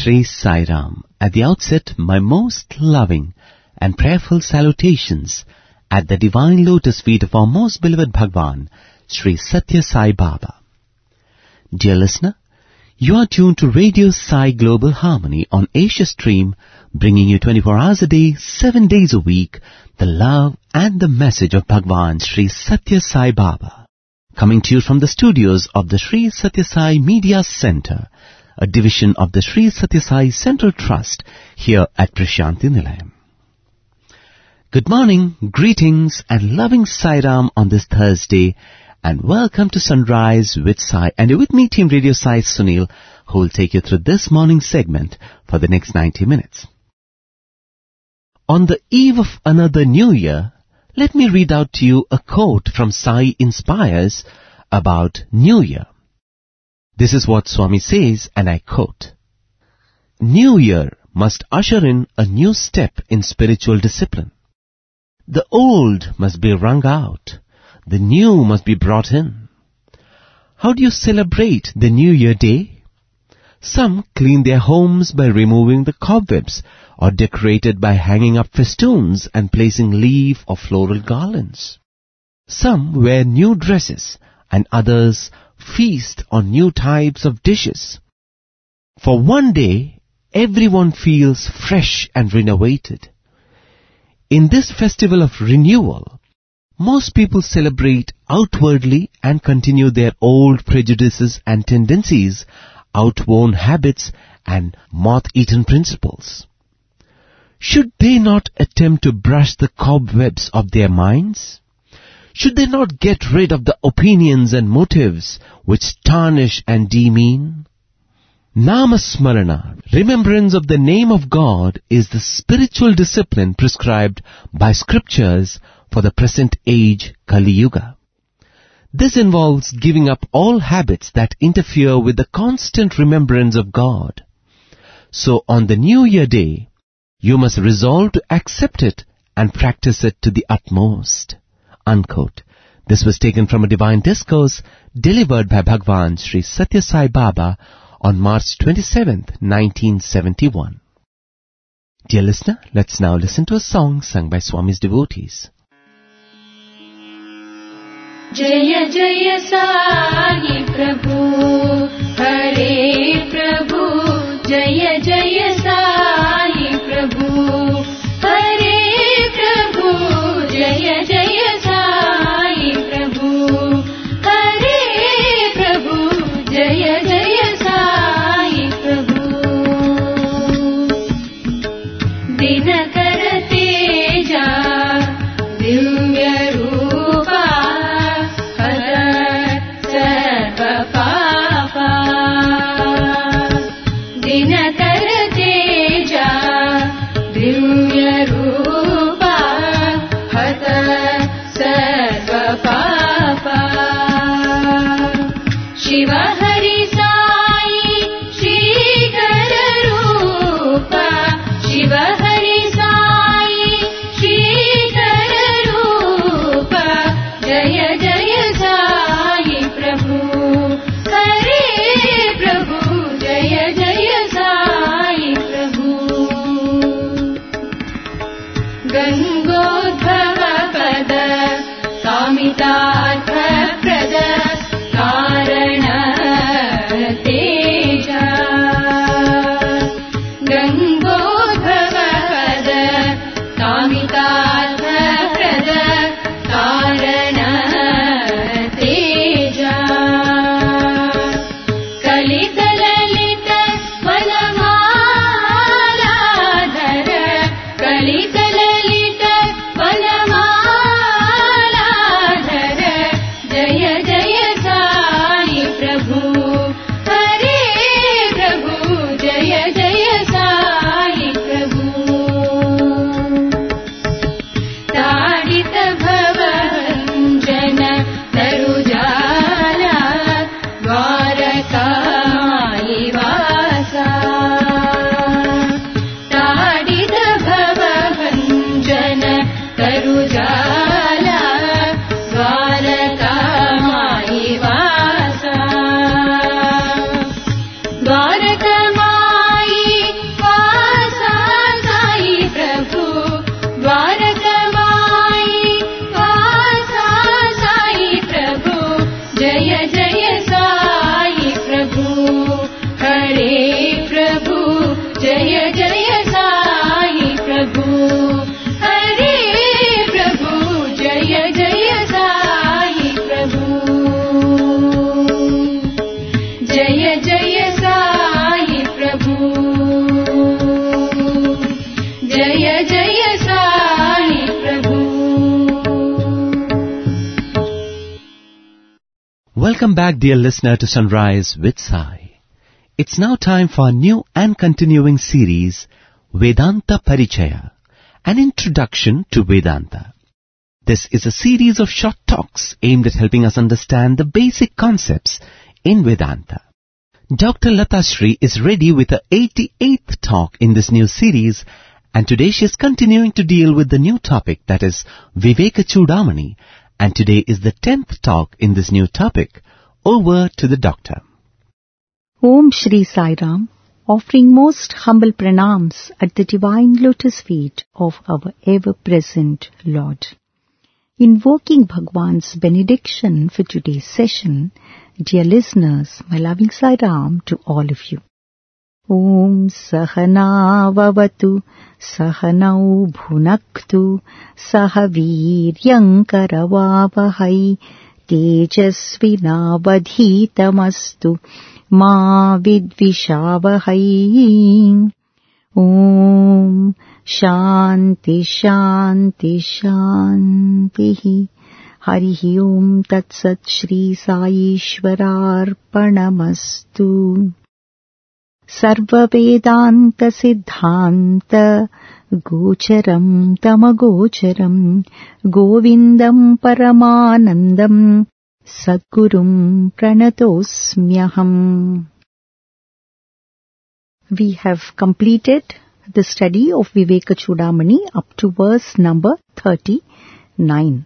Shri Sai Ram. At the outset, my most loving and prayerful salutations at the divine lotus feet of our most beloved Bhagwan, Shri Satya Sai Baba. Dear listener, you are tuned to Radio Sai Global Harmony on Asia Stream, bringing you 24 hours a day, 7 days a week, the love and the message of Bhagwan Shri Satya Sai Baba. Coming to you from the studios of the Shri Satya Sai Media Center, a division of the Shri Satya Sai Central Trust here at Prashanti Nilayam. Good morning, greetings and loving Sai Ram on this Thursday, and welcome to Sunrise with Sai, and you're with me, Team Radio Sai Sunil, who will take you through this morning segment for the next 90 minutes. On the eve of another new year, let me read out to you a quote from Sai Inspires about New Year. This is what Swami says, and I quote, "New Year must usher in a new step in spiritual discipline. The old must be wrung out. The new must be brought in. How do you celebrate the New Year Day? Some clean their homes by removing the cobwebs, or decorate it by hanging up festoons and placing leaf or floral garlands. Some wear new dresses, and others feast on new types of dishes. For one day, everyone feels fresh and renovated. In this festival of renewal, most people celebrate outwardly and continue their old prejudices and tendencies, outworn habits and moth-eaten principles. Should they not attempt to brush the cobwebs of their minds? Should they not get rid of the opinions and motives which tarnish and demean? Namasmarana, remembrance of the name of God, is the spiritual discipline prescribed by scriptures for the present age Kali Yuga. This involves giving up all habits that interfere with the constant remembrance of God. So on the New Year Day, you must resolve to accept it and practice it to the utmost." Unquote. This was taken from a divine discourse delivered by Bhagwan Shri Satya Sai Baba on March 27th, 1971. Dear listener, let's now listen to a song sung by Swami's devotees. Jaya Jaya Sai Prabhu, Hare Prabhu, Jaya Jaya Sai Prabhu, Hare Prabhu, Jaya Jaya Sai Prabhu, Hare Prabhu, Jaya Jaya Sai Prabhu. Dinakar Teja, Divya Rupa, Shiva Hari Sai, Shikara Rupa, Shiva Hari Sai, Shikara Rupa, Jaya Jaya Sai Prabhu, Hare Prabhu, Jaya Jaya Sai Prabhu. Gangodhava Pada, Samitartha Prada, Karana Teja. Gangodhava Pada, Samitartha Prada, Karana Teja. Kalita Lalita Vanamala Dhara, Kalita Lalita Vanamala Dhara, Jaya Jaya Sai Prabhu, Hare Prabhu, Jaya Jaya Sai Prabhu. Tadita Bhavanjana Tarujala, Dwaraka Vasa. Tadita Bhavanjana Tarujala, Dwaraka Vasa. Dwaraka Welcome back, dear listener, to Sunrise with Sai. It's now time for a new and continuing series, Vedanta Parichaya, an introduction to Vedanta. This is a series of short talks aimed at helping us understand the basic concepts in Vedanta. Dr. Lata Sri is ready with her 88th talk in this new series, and today she is continuing to deal with the new topic, that is Viveka Chudamani, and today is the 10th talk in this new topic. Over to the doctor. Om Shri Sai Ram, offering most humble pranams at the divine lotus feet of our ever-present Lord. Invoking Bhagwan's benediction for today's session, dear listeners, my loving Sai Ram to all of you. Om Sahana Vavatu Sahanau Bhunaktu Sahaviryam Karavavahai Tejasvinavadhitamastu Ma Vidvishavahai. Om Shanti Shanti Shanti. Harihi Om Tat Sat Shri Sai Ishwararpanamastu. Sarva Vedanta Siddhanta Gocharam Tamagocharam Govindam Paramanandam Sadgurum Pranatosmyaham. We have completed the study of Viveka Chudamani up to verse number 39.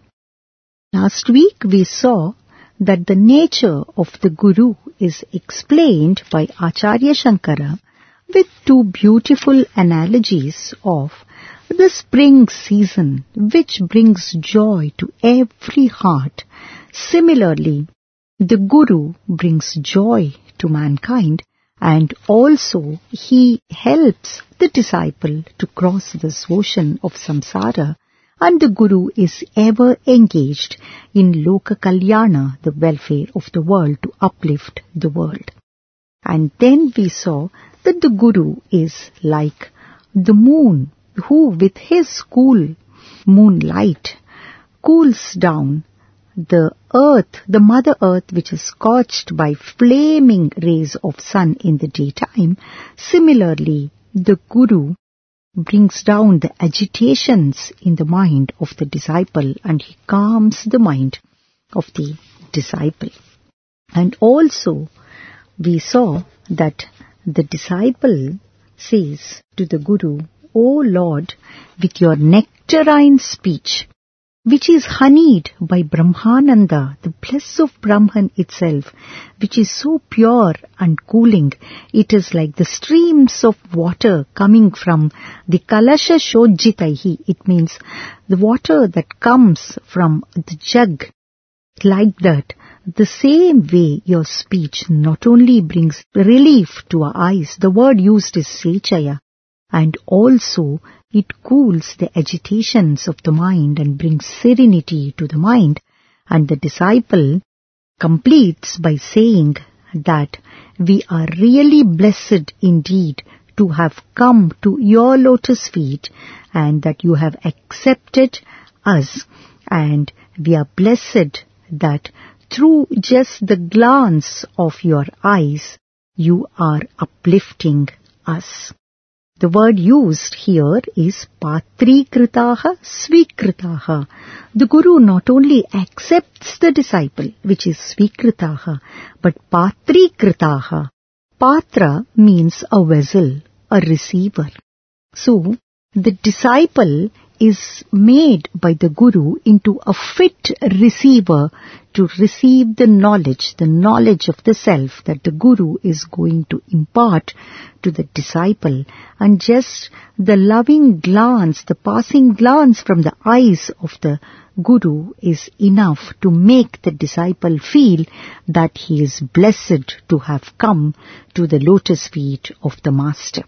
Last week we saw that the nature of the Guru is explained by Acharya Shankara with two beautiful analogies of the spring season, which brings joy to every heart. Similarly, the Guru brings joy to mankind, and also he helps the disciple to cross this ocean of samsara, and the Guru is ever engaged in Loka Kalyana, the welfare of the world, to uplift the world. And then we saw that the Guru is like the moon, who with his cool moonlight cools down the earth, the mother earth, which is scorched by flaming rays of sun in the daytime. Similarly, the Guru brings down the agitations in the mind of the disciple, and he calms the mind of the disciple. And also we saw that the disciple says to the Guru, O Lord, with your nectarine speech, which is honeyed by Brahmananda, the bliss of Brahman itself, which is so pure and cooling, it is like the streams of water coming from the Kalasha Shojjitaihi. It means the water that comes from the jug. Like that, the same way your speech not only brings relief to our eyes, the word used is sechaya, and also it cools the agitations of the mind and brings serenity to the mind. And the disciple completes by saying that we are really blessed indeed to have come to your lotus feet, and that you have accepted us, and we are blessed that through just the glance of your eyes you are uplifting us. The word used here is patrikritaha svikritaha. The Guru not only accepts the disciple, which is svikritaha, but patrikritaha. Patra means a vessel, a receiver. So, the disciple is made by the Guru into a fit receiver to receive the knowledge of the self that the Guru is going to impart to the disciple. And just the loving glance, the passing glance from the eyes of the Guru is enough to make the disciple feel that he is blessed to have come to the lotus feet of the Master.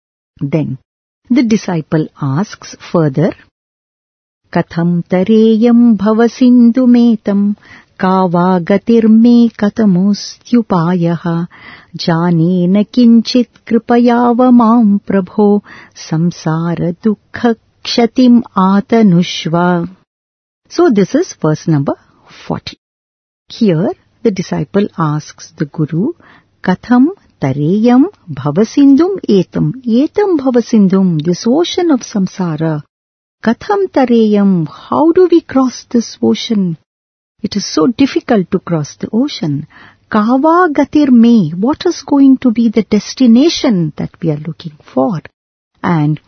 Then the disciple asks further, Katham tareyam bhavasindumetam kava gatirme katamustyupayaha janena kinchit kripayava mam prabho samsara dukkha kshatim atanushva. So this is verse number 40. Here the disciple asks the Guru, Katham tareyam bhavasindum etam. Etam bhavasindum, this ocean of samsara. Katham tareyam, how do we cross this ocean? It is so difficult to cross the ocean. Kava gatir me, what is going to be the destination that we are looking for? And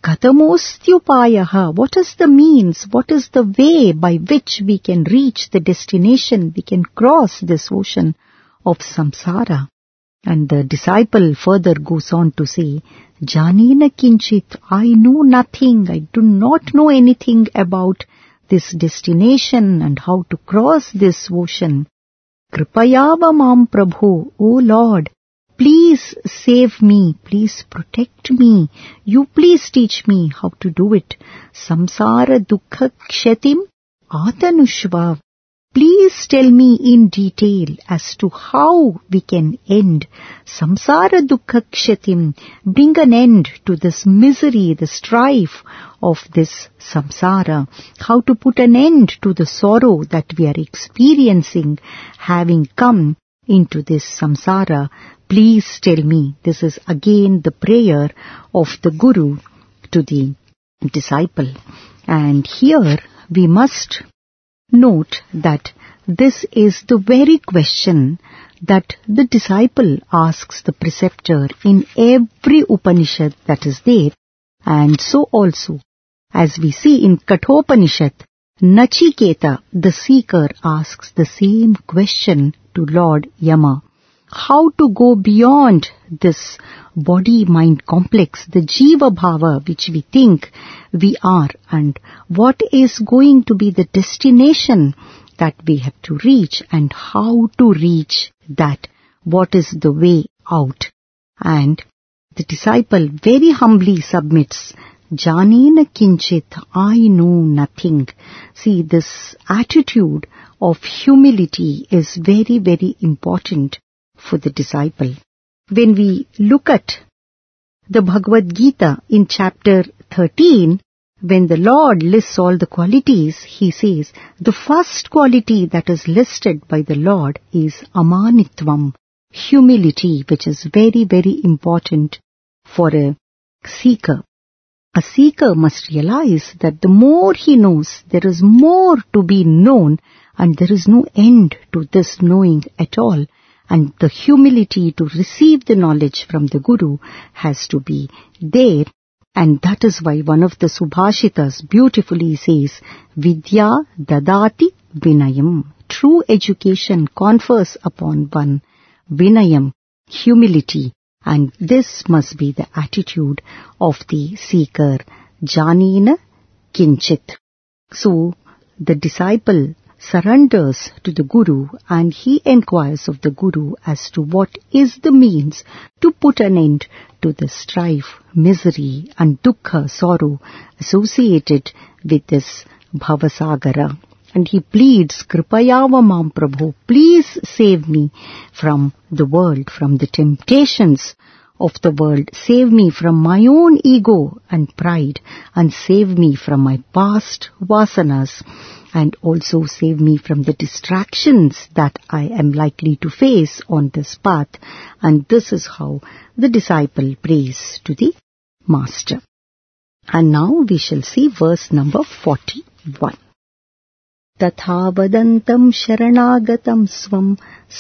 Kathamostyupayaha, what is the means, what is the way by which we can reach the destination, we can cross this ocean of samsara? And the disciple further goes on to say, Janina kinchit, I know nothing, I do not know anything about this destination and how to cross this ocean. Kripayava mam Prabhu, O Lord, please save me, please protect me, you please teach me how to do it. Samsara dukkha kshatim atanushva. Please tell me in detail as to how we can end samsara dukkha kshatim, bring an end to this misery, the strife of this samsara, how to put an end to the sorrow that we are experiencing having come into this samsara. Please tell me. This is again the prayer of the Guru to the disciple. And here we must note that this is the very question that the disciple asks the preceptor in every Upanishad that is there. And so also, as we see in Kathopanishad, Nachiketa, the seeker, asks the same question to Lord Yama. How to go beyond this body-mind complex, the Jiva Bhava which we think we are, and what is going to be the destination that we have to reach and how to reach that, what is the way out. And the disciple very humbly submits, Janena kinchit, I know nothing. See, this attitude of humility is very, very important for the disciple. When we look at the Bhagavad Gita in chapter 13, when the Lord lists all the qualities, he says, the first quality that is listed by the Lord is amanitvam, humility, which is very, very important for a seeker. A seeker must realize that the more he knows, there is more to be known, and there is no end to this knowing at all. And the humility to receive the knowledge from the Guru has to be there. And that is why one of the Subhashitas beautifully says, Vidya dadati vinayam. True education confers upon one vinayam, humility. And this must be the attitude of the seeker. Janina kinchit. So the disciple surrenders to the Guru and he inquires of the Guru as to what is the means to put an end to the strife, misery and dukkha, sorrow associated with this bhavasagara. And he pleads, Kripayava mam Prabhu, please save me from the world, from the temptations of the world. Save me from my own ego and pride, and save me from my past vasanas, and also save me from the distractions that I am likely to face on this path. And this is how the disciple prays to the Master. And now we shall see verse number 41. Tathavadantam sharanagatam svam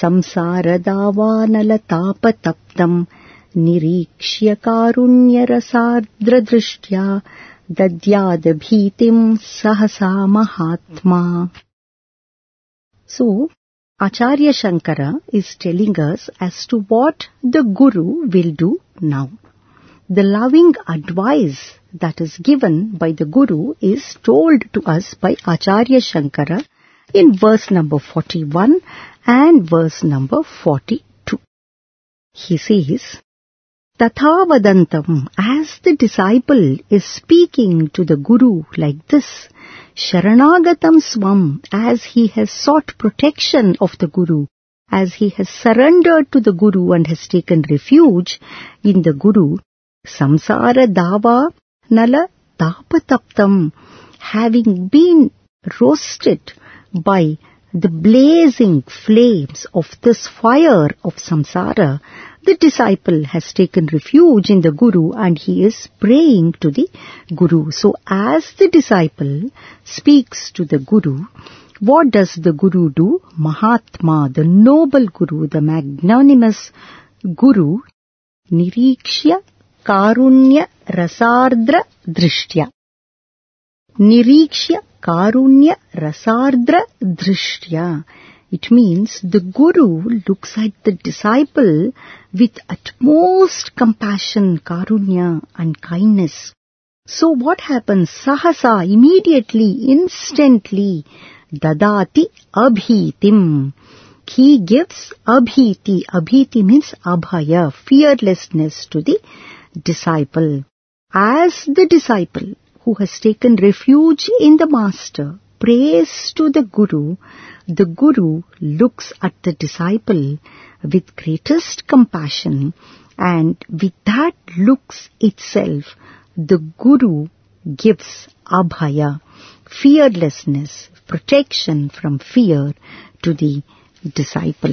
samsaradāvānalatāpataptam nirikshya karunya rasardra drishtya dadyadabhitim sahasa mahatma. So, Acharya Shankara is telling us as to what the Guru will do now. The loving advice that is given by the Guru is told to us by Acharya Shankara in verse number 41 and verse number 42. He says, Tathavadantam, as the disciple is speaking to the Guru like this, Sharanagatam Swam, as he has sought protection of the Guru, as he has surrendered to the Guru and has taken refuge in the Guru, Samsara Dava Nala Tapataptam, having been roasted by the blazing flames of this fire of samsara, the disciple has taken refuge in the Guru and he is praying to the Guru. So as the disciple speaks to the Guru, what does the Guru do? Mahatma, the noble Guru, the magnanimous Guru, Nirikshya Karunya Rasardra Drishtya. Nirikshya Karunya Rasardra Drishtya. It means the Guru looks at the disciple with utmost compassion, karunya and kindness. So what happens? Sahasa, immediately, instantly, dadati abhitim. He gives abhiti. Abhiti means abhaya, fearlessness to the disciple. As the disciple who has taken refuge in the Master prays to the Guru looks at the disciple with greatest compassion, and with that looks itself, the Guru gives abhaya, fearlessness, protection from fear to the disciple.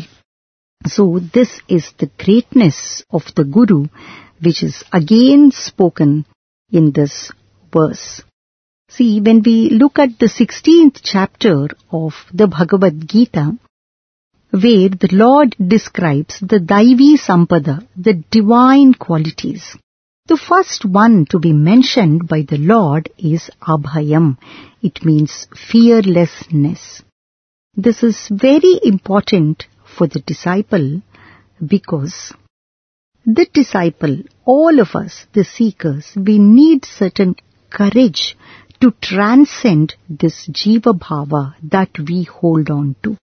So this is the greatness of the Guru, which is again spoken in this verse. See, when we look at the 16th chapter of the Bhagavad Gita, where the Lord describes the Daivi Sampada, the divine qualities, the first one to be mentioned by the Lord is Abhayam. It means fearlessness. This is very important for the disciple because the disciple, all of us, the seekers, we need certain courage to transcend this Jiva Bhava that we hold on to.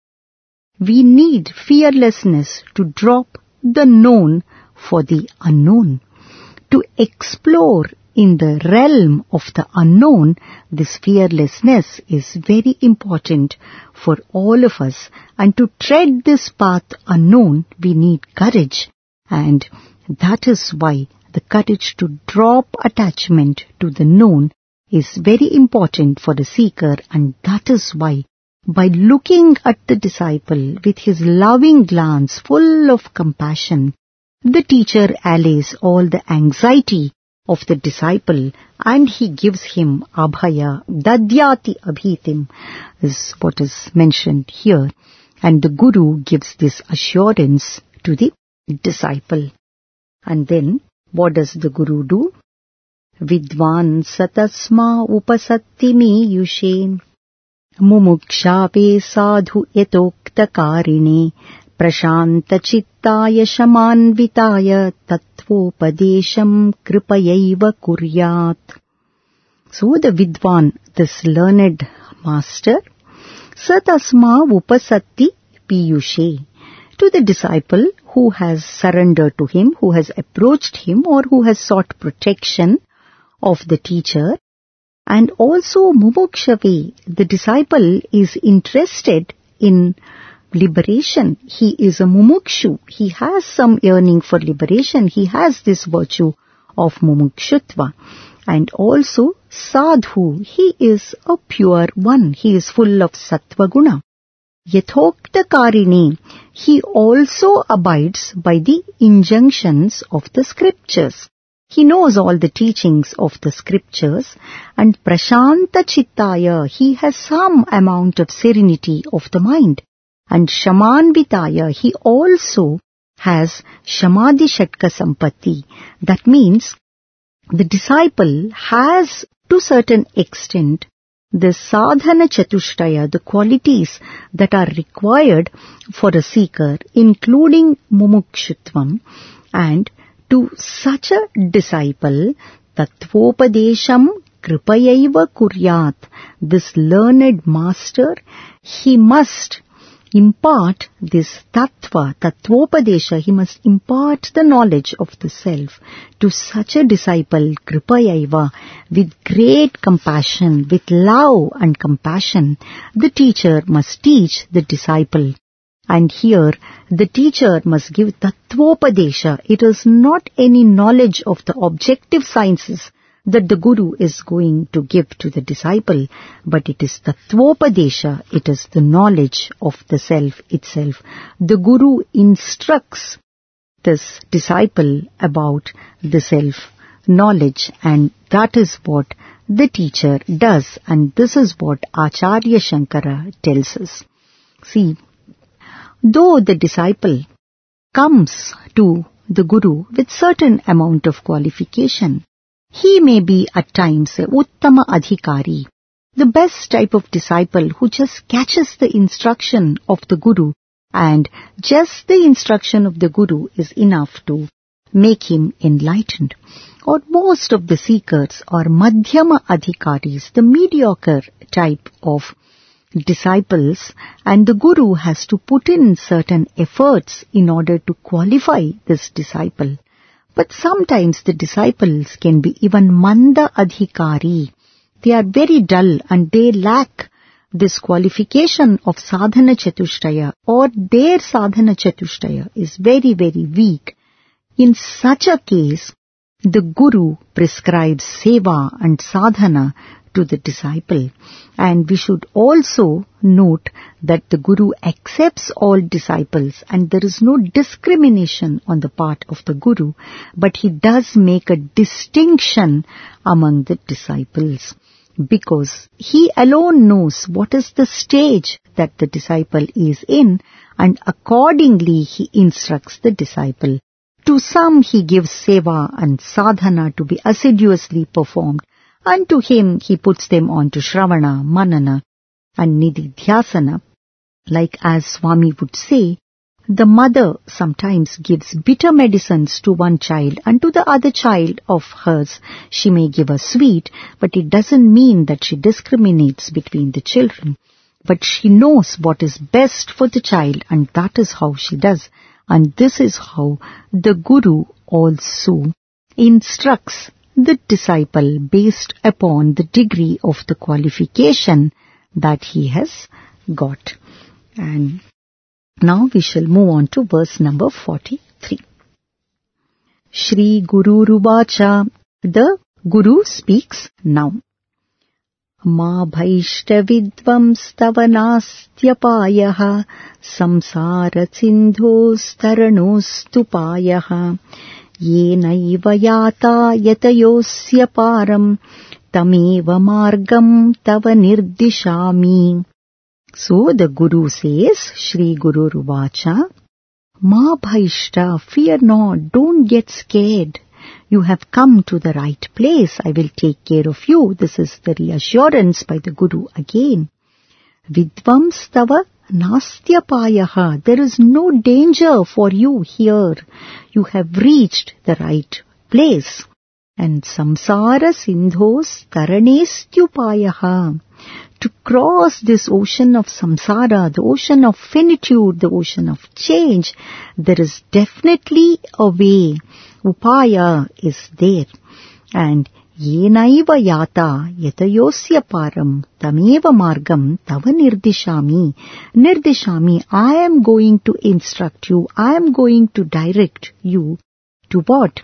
We need fearlessness to drop the known for the unknown. To explore in the realm of the unknown, this fearlessness is very important for all of us. And to tread this path unknown, we need courage. And that is why the courage to drop attachment to the known is very important for the seeker, and that is why by looking at the disciple with his loving glance full of compassion, the teacher allays all the anxiety of the disciple and he gives him abhaya, dadyati abhitim is what is mentioned here, and the Guru gives this assurance to the disciple. And then what does the Guru do? Vidvan satasma upasattimi yushe mumukshave sadhu yatokta karine prashanta chittaya shamanvitaya tattvopadesham kripayaiva kuryat. So the Vidvan, this learned master, satasma upasatti piyushe, to the disciple who has surrendered to him, who has approached him, or who has sought protection of the teacher. And also mumukshave, the disciple is interested in liberation. He is a mumukshu. He has some yearning for liberation. He has this virtue of mumukshutva. And also sadhu, he is a pure one. He is full of sattva guna. Yathokta karini, he also abides by the injunctions of the scriptures. He knows all the teachings of the scriptures. And prashanta chittaya, he has some amount of serenity of the mind. And shamanvitaya, he also has shamadhi shatka sampatti. That means the disciple has to certain extent the sadhana chatushtaya, the qualities that are required for a seeker, including mumukshutvam. And to such a disciple, tattvopadesham kripayaiva kuryat, this learned master, he must impart this tattvopadesha, he must impart the knowledge of the self to such a disciple, kripayaiva, with great compassion, with love and compassion. The teacher must teach the disciple. And here, the teacher must give tattvopadesha. It is not any knowledge of the objective sciences that the Guru is going to give to the disciple, but it is Tattvopadesha, it is the knowledge of the self itself. The Guru instructs this disciple about the self-knowledge, and that is what the teacher does, and this is what Acharya Shankara tells us. See, though the disciple comes to the Guru with certain amount of qualification, he may be at times a Uttama Adhikari, the best type of disciple who just catches the instruction of the Guru, and just the instruction of the Guru is enough to make him enlightened. Or most of the seekers are Madhyama Adhikaris, the mediocre type of disciples, and the Guru has to put in certain efforts in order to qualify this disciple. But sometimes the disciples can be even Manda Adhikari. They are very dull and they lack this qualification of Sadhana Chatushtaya, or their Sadhana Chatushtaya is very, very weak. In such a case, the Guru prescribes seva and sadhana to the disciple. And we should also note that the Guru accepts all disciples and there is no discrimination on the part of the Guru, but he does make a distinction among the disciples, because he alone knows what is the stage that the disciple is in, and accordingly he instructs the disciple. To some he gives seva and sadhana to be assiduously performed, and to him he puts them on to Shravana, Manana and Nididhyasana. Like as Swami would say, the mother sometimes gives bitter medicines to one child, and to the other child of hers she may give a sweet, but it doesn't mean that she discriminates between the children. But she knows what is best for the child, and that is how she does. And this is how the Guru also instructs the disciple based upon the degree of the qualification that he has got. And now we shall move on to verse number 43. Shri Guru Ruvacha, the Guru speaks now. Ma bhaishta vidvamstavanastyapayaha samsara sindhos taranostupayaha yenaiva yata yatayosya param tameva margam tava nirdishami. So the Guru says, Shri Guru Ruvacha, Ma bhaishta, fear not, don't get scared. You have come to the right place. I will take care of you. This is the reassurance by the Guru again. Vidvamstava nastyapayaha. There is no danger for you here. You have reached the right place. And samsara sindhos taranestyupayaha. To cross this ocean of samsara, the ocean of finitude, the ocean of change, there is definitely a way. Upaya is there. And yenaiva yata yatayosya param tameva margam tava nirdishami. Nirdishami, I am going to instruct you. I am going to direct you to what?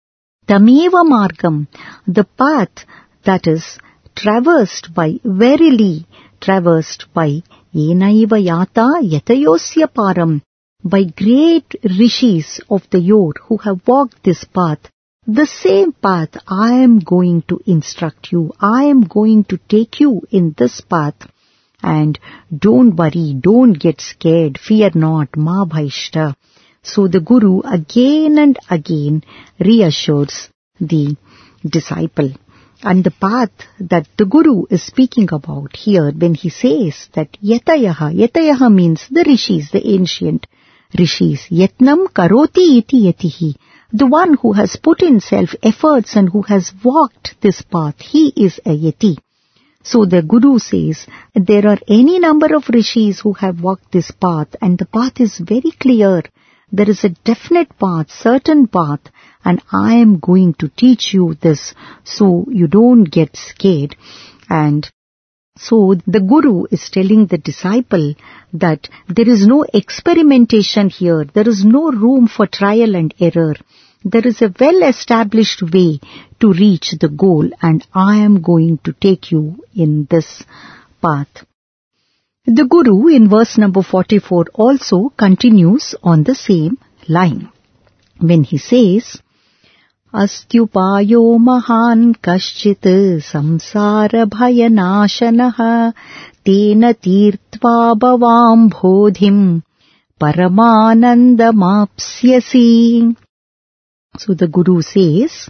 Tameva margam, the path that is traversed by, verily traversed by, yenaiva yata yatayosya param, by great rishis of the yore who have walked this path. The same path I am going to instruct you. I am going to take you in this path. And don't worry, don't get scared, fear not, ma bhaishta. So the Guru again and again reassures the disciple. And the path that the Guru is speaking about here when he says that yatayaha means the rishis, the ancient rishis. Yatnam karoti iti yatihi. The one who has put in self-efforts and who has walked this path, he is a yati. So the Guru says there are any number of rishis who have walked this path, and the path is very clear. There is a definite path, certain path, and I am going to teach you this so you don't get scared. And so the Guru is telling the disciple that there is no experimentation here. There is no room for trial and error. There is a well-established way to reach the goal, and I am going to take you in this path. The Guru in verse number 44 also continues on the same line when he says, Astyupayo mahan kaschit samsara bhayanashanah tena tirtva bhavam bodhim paramanandamapsyasi. So the Guru says,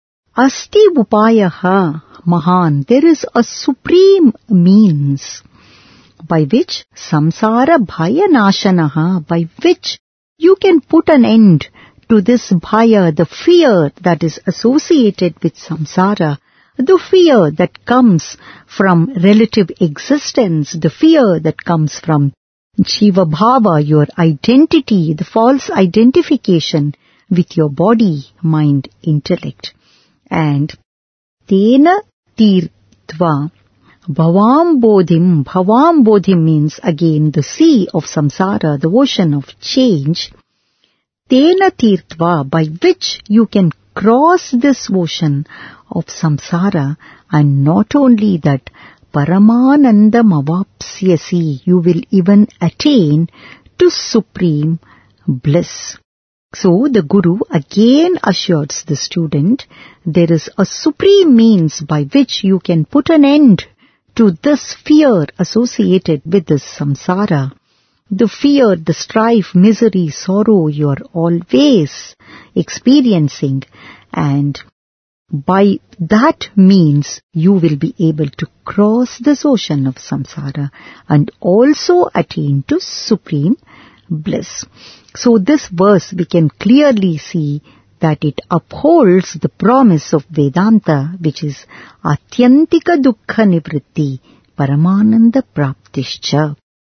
Asti upayaha mahan, there is a supreme means by which samsara bhayanashanaha, by which you can put an end to this bhaya, the fear that is associated with samsara, the fear that comes from relative existence, the fear that comes from Jiva Bhava, your identity, the false identification with your body, mind, intellect. And Tena Tirtva Bhavam Bodhim means again the sea of samsara, the ocean of change. Tena Tirtva, by which you can cross this ocean of samsara, and not only that, Paramanandam avapsyasi, you will even attain to supreme bliss. So the Guru again assures the student, there is a supreme means by which you can put an end to this fear associated with this samsara. The fear, the strife, misery, sorrow you are always experiencing, and by that means you will be able to cross this ocean of samsara and also attain to supreme bliss. So this verse we can clearly see that it upholds the promise of Vedanta, which is Atyantika Dukkha Nivritti Paramananda Praptischa.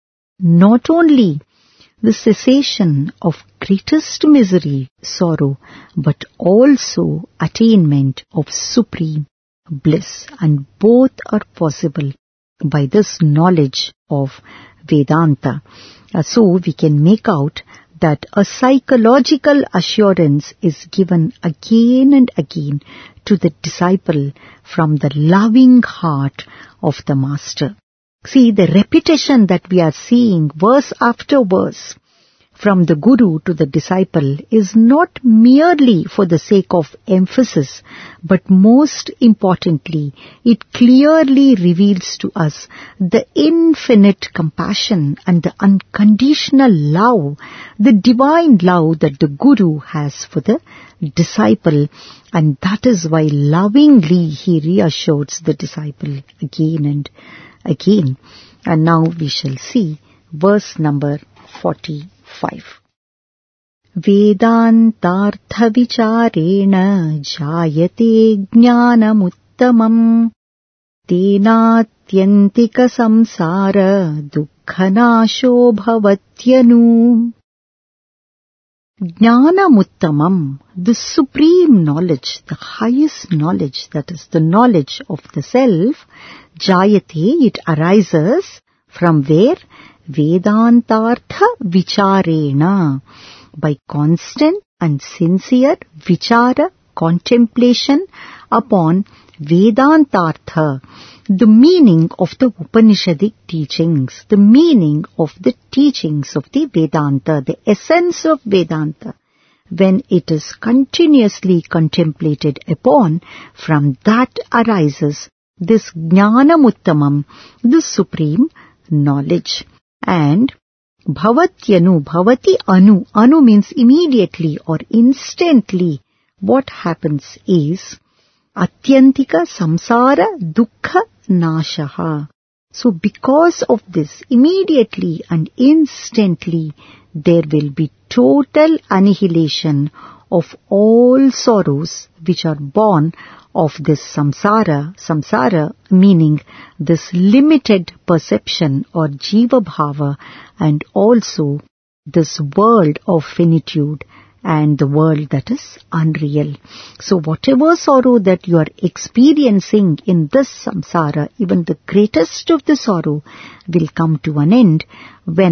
Not only the cessation of greatest misery, sorrow, but also attainment of supreme bliss. And both are possible by this knowledge of Vedanta. So we can make out that a psychological assurance is given again and again to the disciple from the loving heart of the Master. See, the repetition that we are seeing verse after verse from the Guru to the disciple is not merely for the sake of emphasis, but most importantly, it clearly reveals to us the infinite compassion and the unconditional love, the divine love that the Guru has for the disciple, and that is why lovingly he reassures the disciple again and again. And now we shall see verse number 45. Vedantartha vicharena jayate jnanamuttamam tenatyantika samsara dukkhanasho bhavatyanu. Jnanamuttamam, the supreme knowledge, the highest knowledge, that is the knowledge of the self, jayate, it arises from where? Vedantartha vicharena, by constant and sincere vichara, contemplation upon Vedantartha, the meaning of the Upanishadic teachings, the meaning of the teachings of the Vedanta, the essence of Vedanta. When it is continuously contemplated upon, from that arises this Jnanamuttamam, the supreme knowledge. And Bhavatyanu, Bhavati Anu, Anu means immediately or instantly. What happens is Atyantika Samsara Dukkha Nashaha. So because of this, immediately and instantly there will be total annihilation of all sorrows which are born of this samsara. Samsara meaning this limited perception or jiva bhava, and also this world of finitude and the world that is unreal. So whatever sorrow that you are experiencing in this samsara, even the greatest of the sorrow will come to an end when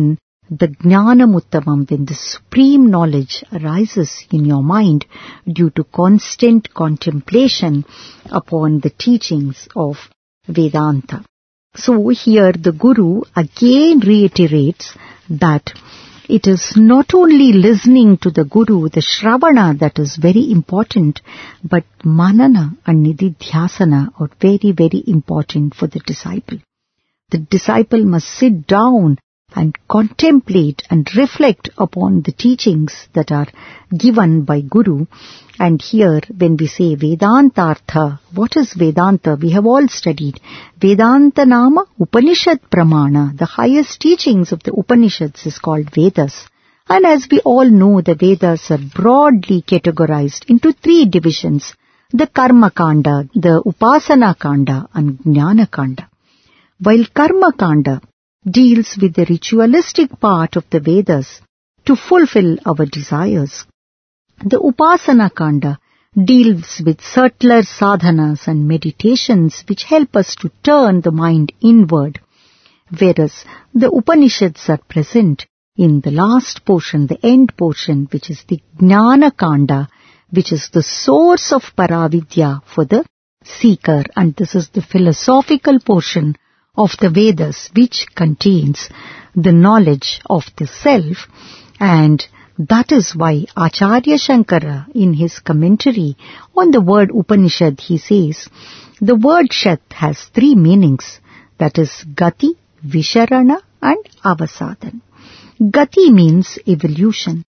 the Jnanam Uttamam, when the supreme knowledge arises in your mind due to constant contemplation upon the teachings of Vedanta. So here the Guru again reiterates that it is not only listening to the Guru, the Shravana, that is very important, but Manana and Nididhyasana are very, very important for the disciple. The disciple must sit down and contemplate and reflect upon the teachings that are given by Guru. And here when we say Vedantartha, what is Vedanta? We have all studied. Vedanta Nama Upanishad Pramana. The highest teachings of the Upanishads is called Vedas. And as we all know, the Vedas are broadly categorized into 3 divisions. The Karma Kanda, the Upasana Kanda and Jnana Kanda. While Karma Kanda deals with the ritualistic part of the Vedas to fulfill our desires, the Upasana Kanda deals with subtler sadhanas and meditations which help us to turn the mind inward, whereas the Upanishads are present in the last portion, the end portion, which is the Jnana Kanda, which is the source of Paravidya for the seeker, and this is the philosophical portion of the Vedas which contains the knowledge of the self. And that is why Acharya Shankara, in his commentary on the word Upanishad, he says, the word Shat has 3 meanings, that is Gati, Visharana and Avasadan. Gati means evolution.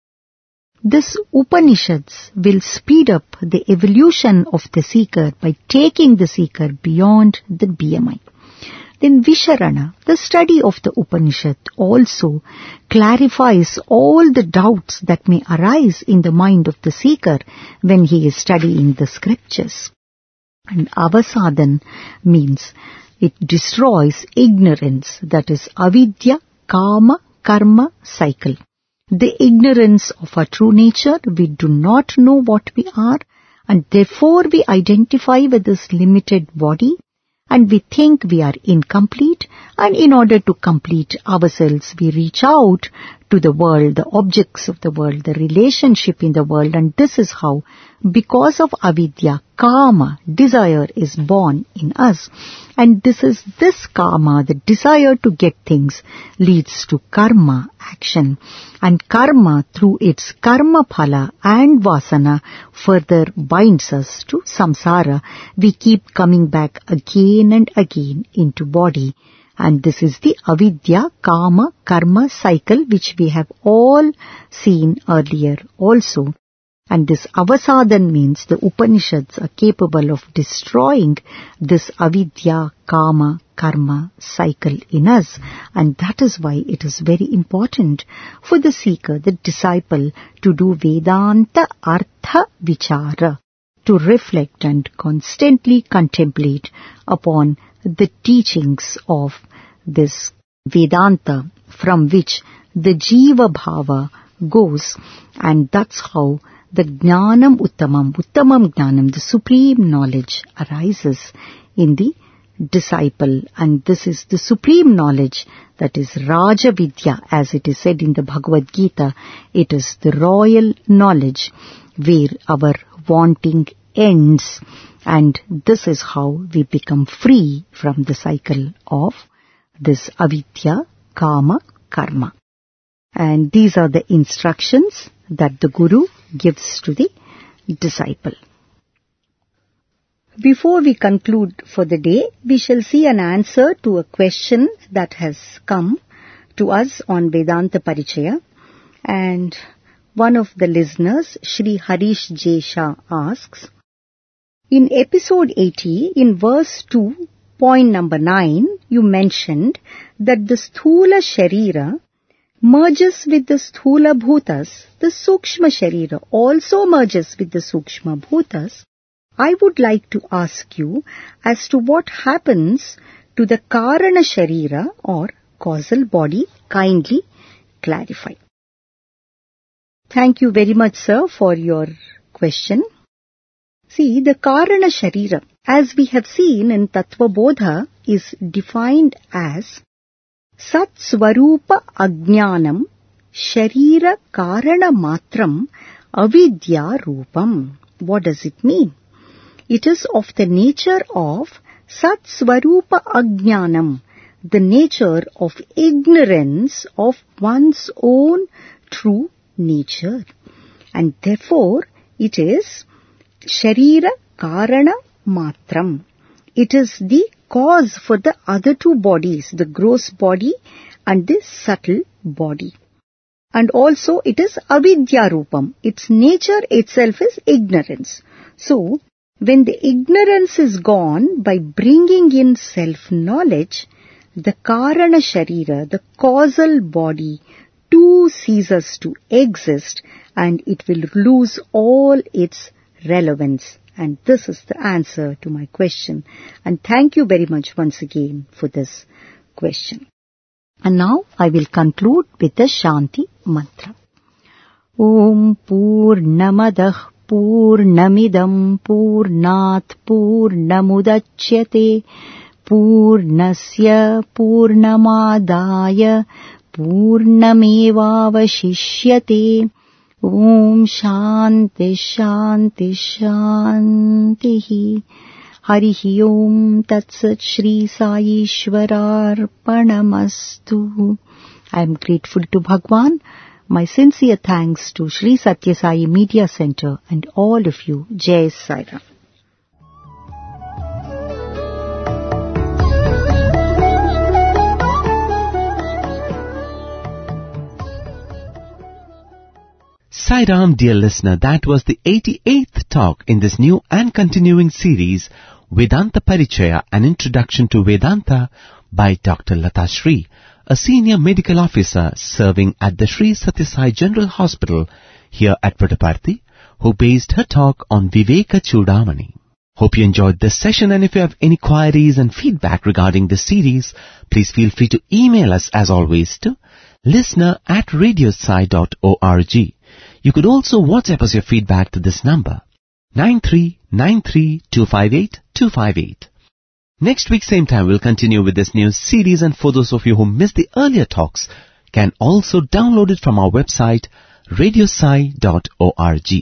This Upanishads will speed up the evolution of the seeker by taking the seeker beyond the BMI. Then Visharana, the study of the Upanishad, also clarifies all the doubts that may arise in the mind of the seeker when he is studying the scriptures. And Avasadan means it destroys ignorance, that is avidya, kama, karma cycle. The ignorance of our true nature, we do not know what we are, and therefore we identify with this limited body, and we think we are incomplete, and in order to complete ourselves, we reach out to the world, the objects of the world, the relationship in the world, and this is how, because of avidya, kama, desire is born in us. And this kama, the desire to get things, leads to karma, action. And karma, through its karma phala and vasana, further binds us to samsara. We keep coming back again and again into body. And this is the avidya, kama, karma cycle which we have all seen earlier also. And this avasadan means the Upanishads are capable of destroying this avidya, kama, karma cycle in us. And that is why it is very important for the seeker, the disciple, to do Vedanta Artha Vichara, to reflect and constantly contemplate upon the teachings of this Vedanta from which the Jiva Bhava goes. And that's how the Jnanam Uttamam, Uttamam Jnanam, the supreme knowledge arises in the disciple. And this is the supreme knowledge, that is Raja Vidya, as it is said in the Bhagavad Gita. It is the royal knowledge where our wanting ends. And this is how we become free from the cycle of this avidya, kama, karma. And these are the instructions that the Guru gives to the disciple. Before we conclude for the day, we shall see an answer to a question that has come to us on Vedanta Parichaya. And one of the listeners, Shri Harish J. Shah, asks, in episode 80, in verse 2, point number 9, you mentioned that the Sthula Sharira merges with the Sthula Bhutas. The Sukshma Sharira also merges with the Sukshma Bhutas. I would like to ask you as to what happens to the Karana Sharira or causal body. Kindly clarify. Thank you very much, sir, for your question. See, the Karana Sharira, as we have seen in Tattva Bodha, is defined as Sat-swarupa ajnanam sharira karana matram avidya rupam. What does it mean? It is of the nature of Sat-swarupa ajnanam, the nature of ignorance of one's own true nature. And therefore, it is sharira karana matram. It is the cause for the other two bodies, the gross body and the subtle body. And also it is avidya rupam. Its nature itself is ignorance. So, when the ignorance is gone, by bringing in self-knowledge, the karana sharira, the causal body, too ceases to exist and it will lose all its relevance. And this is the answer to my question. And thank you very much once again for this question. And now I will conclude with the Shanti mantra. Om Purnamadah Purnamidam Purnat Purnamudachyate Purnasya Purnamadaya Purnamevavashishyate. Om Shanti Shanti Shantihi. Harihi Om Tatsat Shri Sai Ishwararpanamastu. I am grateful to Bhagwan. My sincere thanks to Shri Satya Sai Media Center and all of you. Jai Sai Ram. Sai Ram, dear listener, that was the 88th talk in this new and continuing series, Vedanta Parichaya, an introduction to Vedanta by Dr. Lata Shri, a senior medical officer serving at the Shri Satya Sai General Hospital here at Puttaparthi, who based her talk on Viveka Chudamani. Hope you enjoyed this session, and if you have any queries and feedback regarding this series, please feel free to email us as always to listener@radiosai.org. You could also WhatsApp us your feedback to this number, 9393258258. Next week, same time, we'll continue with this new series, and for those of you who missed the earlier talks, can also download it from our website, radiosai.org.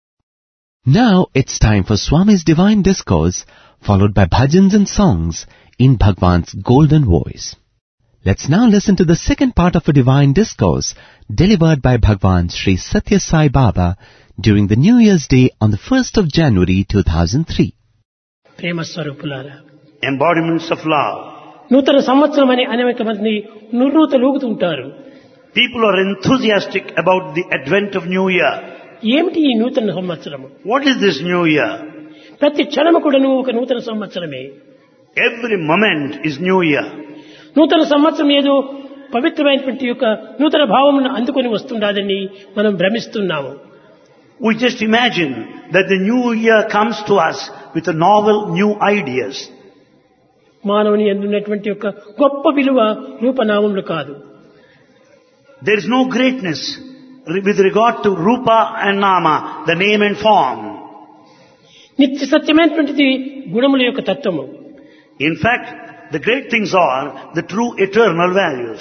Now it's time for Swami's Divine Discourse, followed by bhajans and songs in Bhagwan's golden voice. Let's now listen to the second part of a divine discourse delivered by Bhagwan Sri Satya Sai Baba during the New Year's Day on the 1st of January 2003. ప్రేమ స్వరూపులారా, embodiments of love. నూతన సంవత్సరం అని అనేక మంది నుర్రూతలూగుతుంటారు. People are enthusiastic about the advent of New Year. ఏమిటి ఈ నూతన సంవత్సరము? What is this New Year? ప్రతి క్షణము కూడాను ఒక నూతన సంవత్సరమే. Every moment is New Year. నూతన సంవత్సరం ఏదో పవిత్రమైనటువంటి యొక్క నూతన భావమును అందుకొని వస్తుండాలని మనం భ్రమిస్తున్నాము. We just imagine that the New Year comes to us with a novel new ideas. మానవుని యందున్నటువంటి యొక్క గొప్ప విలువ రూపనామములు కాదు. There is no greatness with regard to Rupa and Nama, the name and form. నిత్య సత్యమైనటువంటిది గుణముల యొక్క తత్వము. In fact, the great things are the true eternal values.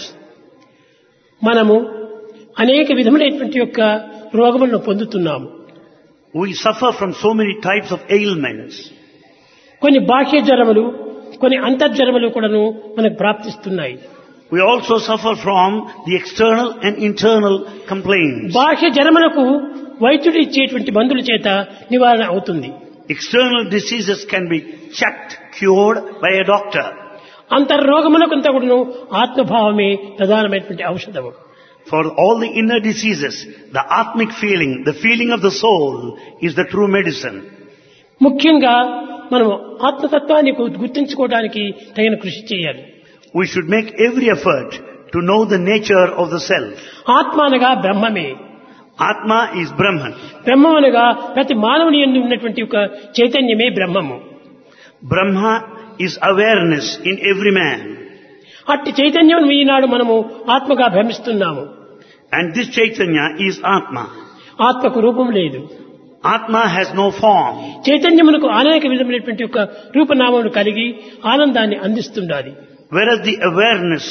మనము అనేక విధములైనటువంటి యొక్క రోగములను పొందుతున్నాము. We suffer from so many types of ailments. కొన్ని బాహ్య జ్వరములు, కొన్ని అంతర్జ్వరములు కూడాను మనకు ప్రాప్తిస్తున్నాయి. We also suffer from the external and internal complaints. బాహ్య జ్వరములకు వైద్యుడు ఇచ్చేటువంటి మందుల చేత నివారణ అవుతుంది. External diseases can be checked, cured by a doctor. అంతర్రోగములకంతా కూడాను ఆత్మభావమే ప్రధానమైనటువంటి ఔషధము. For all the inner diseases, the atmic feeling, the feeling of the soul is the true medicine. ముఖ్యంగా మనం ఆత్మతత్వాన్ని గుర్తించుకోవడానికి తగిన కృషి చేయాలి. We should make every effort to know the nature of the self. ఆత్మ అనగా బ్రహ్మమే. Atma is Brahman. బ్రహ్మం అనగా ప్రతి మానవుని యందు ఉన్నటువంటి ఒక చైతన్యమే బ్రహ్మము. Brahma is awareness in every man. అట్టి చైతన్యం ఈనాడు మనము ఆత్మగా భ్రమిస్తున్నాము. And this Chaitanya is Atma. ఆత్మకు రూపం లేదు. Atma has no form. చైతన్యమునకు అనేక విధమైనటువంటి ఒక రూపనామములు కలిగి ఆనందాన్ని అందిస్తుండాలి. Whereas the awareness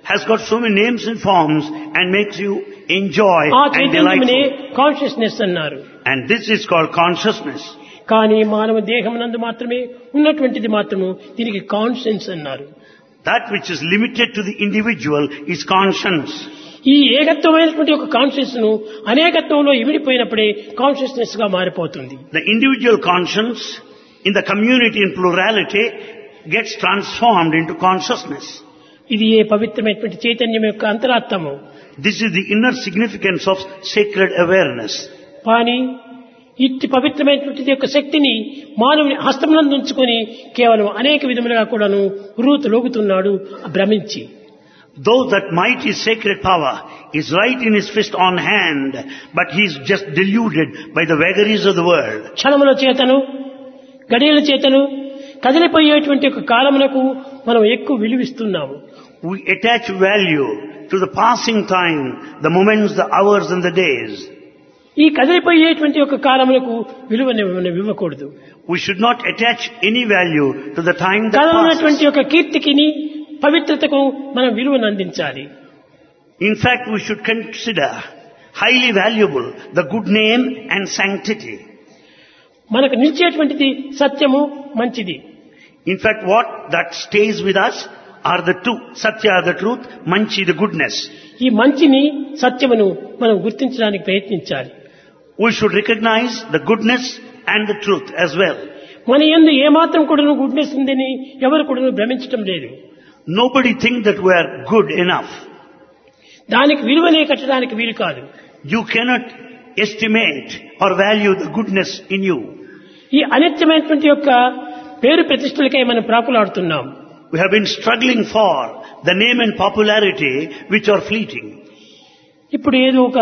has got so many names and forms and makes you enjoy ఆ and చైతన్యమునే delightful. కాన్షియస్నెస్ అన్నారు. And this is called consciousness. కానీ మానవ దేహమునందు మాత్రమే ఉన్నటువంటిది మాత్రము దీనికి కాన్షియన్స్ అన్నారు. That which is limited to the individual is conscience. ఈ ఏకత్వమైనటువంటి ఒక కాన్షియస్ ను అనేకత్వంలో ఇమిడిపోయినప్పుడే కాన్షియస్నెస్ గా మారిపోతుంది. The individual conscience in the community in plurality gets transformed into consciousness. ఇది ఏ పవిత్రమైనటువంటి చైతన్యం యొక్క అంతరాత్మము. This is the inner significance of sacred awareness. కానీ ఇట్టి పవిత్రమైనటువంటి యొక్క శక్తిని మానవుని హస్తమునందు ఉంచుకొని కేవలం అనేక విధములుగా కూడాను లోగుతున్నాడు భ్రమించి. Though that mighty sacred power is right in his fist on hand, but he is just deluded by the vagaries of the world. క్షణముల చేతను గడియల చేతను కదిలిపోయేటువంటి ఒక కాలమునకు మనం ఎక్కువ విలువిస్తున్నాము. We attach value to the passing time, the moments, the hours and the days. ఈ కదిలిపోయేటువంటి ఒక కాలమునకు విలువని ఇవ్వకూడదు. We should not attach any value to the time that కాలమైనటువంటి passes. ఒక కీర్తికిని పవిత్రతకు మనం విలువను అందించాలి. In fact, we should consider highly valuable the good name and sanctity. మనకు నిలిచేటువంటిది సత్యము మంచిది. In fact, what that stays with us are the two. Satya, the truth, Manchi, the goodness. ఈ మంచిని సత్యమును మనం గుర్తించడానికి ప్రయత్నించాలి. We should recognize the goodness and the truth as well. మన యందు ఏమాత్రం కూడాను గుడ్నెస్ ఉందని ఎవరు కూడాను భ్రమించటం లేదు. Nobody think that we are good enough. దానికి విలువనే కట్టడానికి వీలు కాదు. You cannot estimate or value the goodness in you. ఈ అనిత్యమైనటువంటి యొక్క పేరు ప్రతిష్టలకై మనం ప్రాకులాడుతున్నాం. We have been struggling for the name and popularity which are fleeting. ఇప్పుడు ఏదో ఒక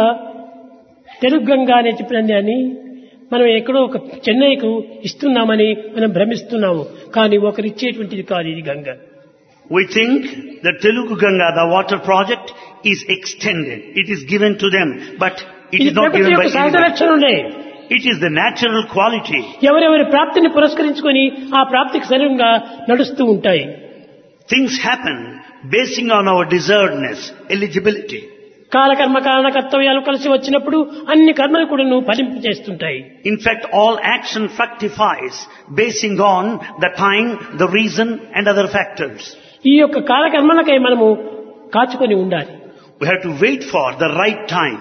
తెలుగు గంగా అనే చెప్పినని మనం ఎక్కడో ఒక చెన్నైకు ఇస్తున్నామని మనం భ్రమిస్తున్నాము. కానీ ఒకరు ఇచ్చేటువంటిది కాదు ఇది Ganga. We think that Telugu Ganga, the water project, is extended. It is given to them, but it ఇది is not ప్రకృతి given by యొక్క సహజ anyone. లక్షణమే. It is the natural quality. ఎవరెవరి ప్రాప్తిని పురస్కరించుకొని ఆ ప్రాప్తికి సరిగ్గా నడుస్తూ ఉంటాయి. Things happen basing on our deservedness, eligibility. కాలకర్మ కారణ కర్తవ్యాలు కలిసి వచ్చినప్పుడు అన్ని కర్మలు కూడా ఫలింపు చేస్తుంటాయి. In fact, all action fructifies basing on the time, the reason and other factors. ఈ యొక్క కాలకర్మలకై మనము కాచుకొని ఉండాలి. We have to wait for the right time.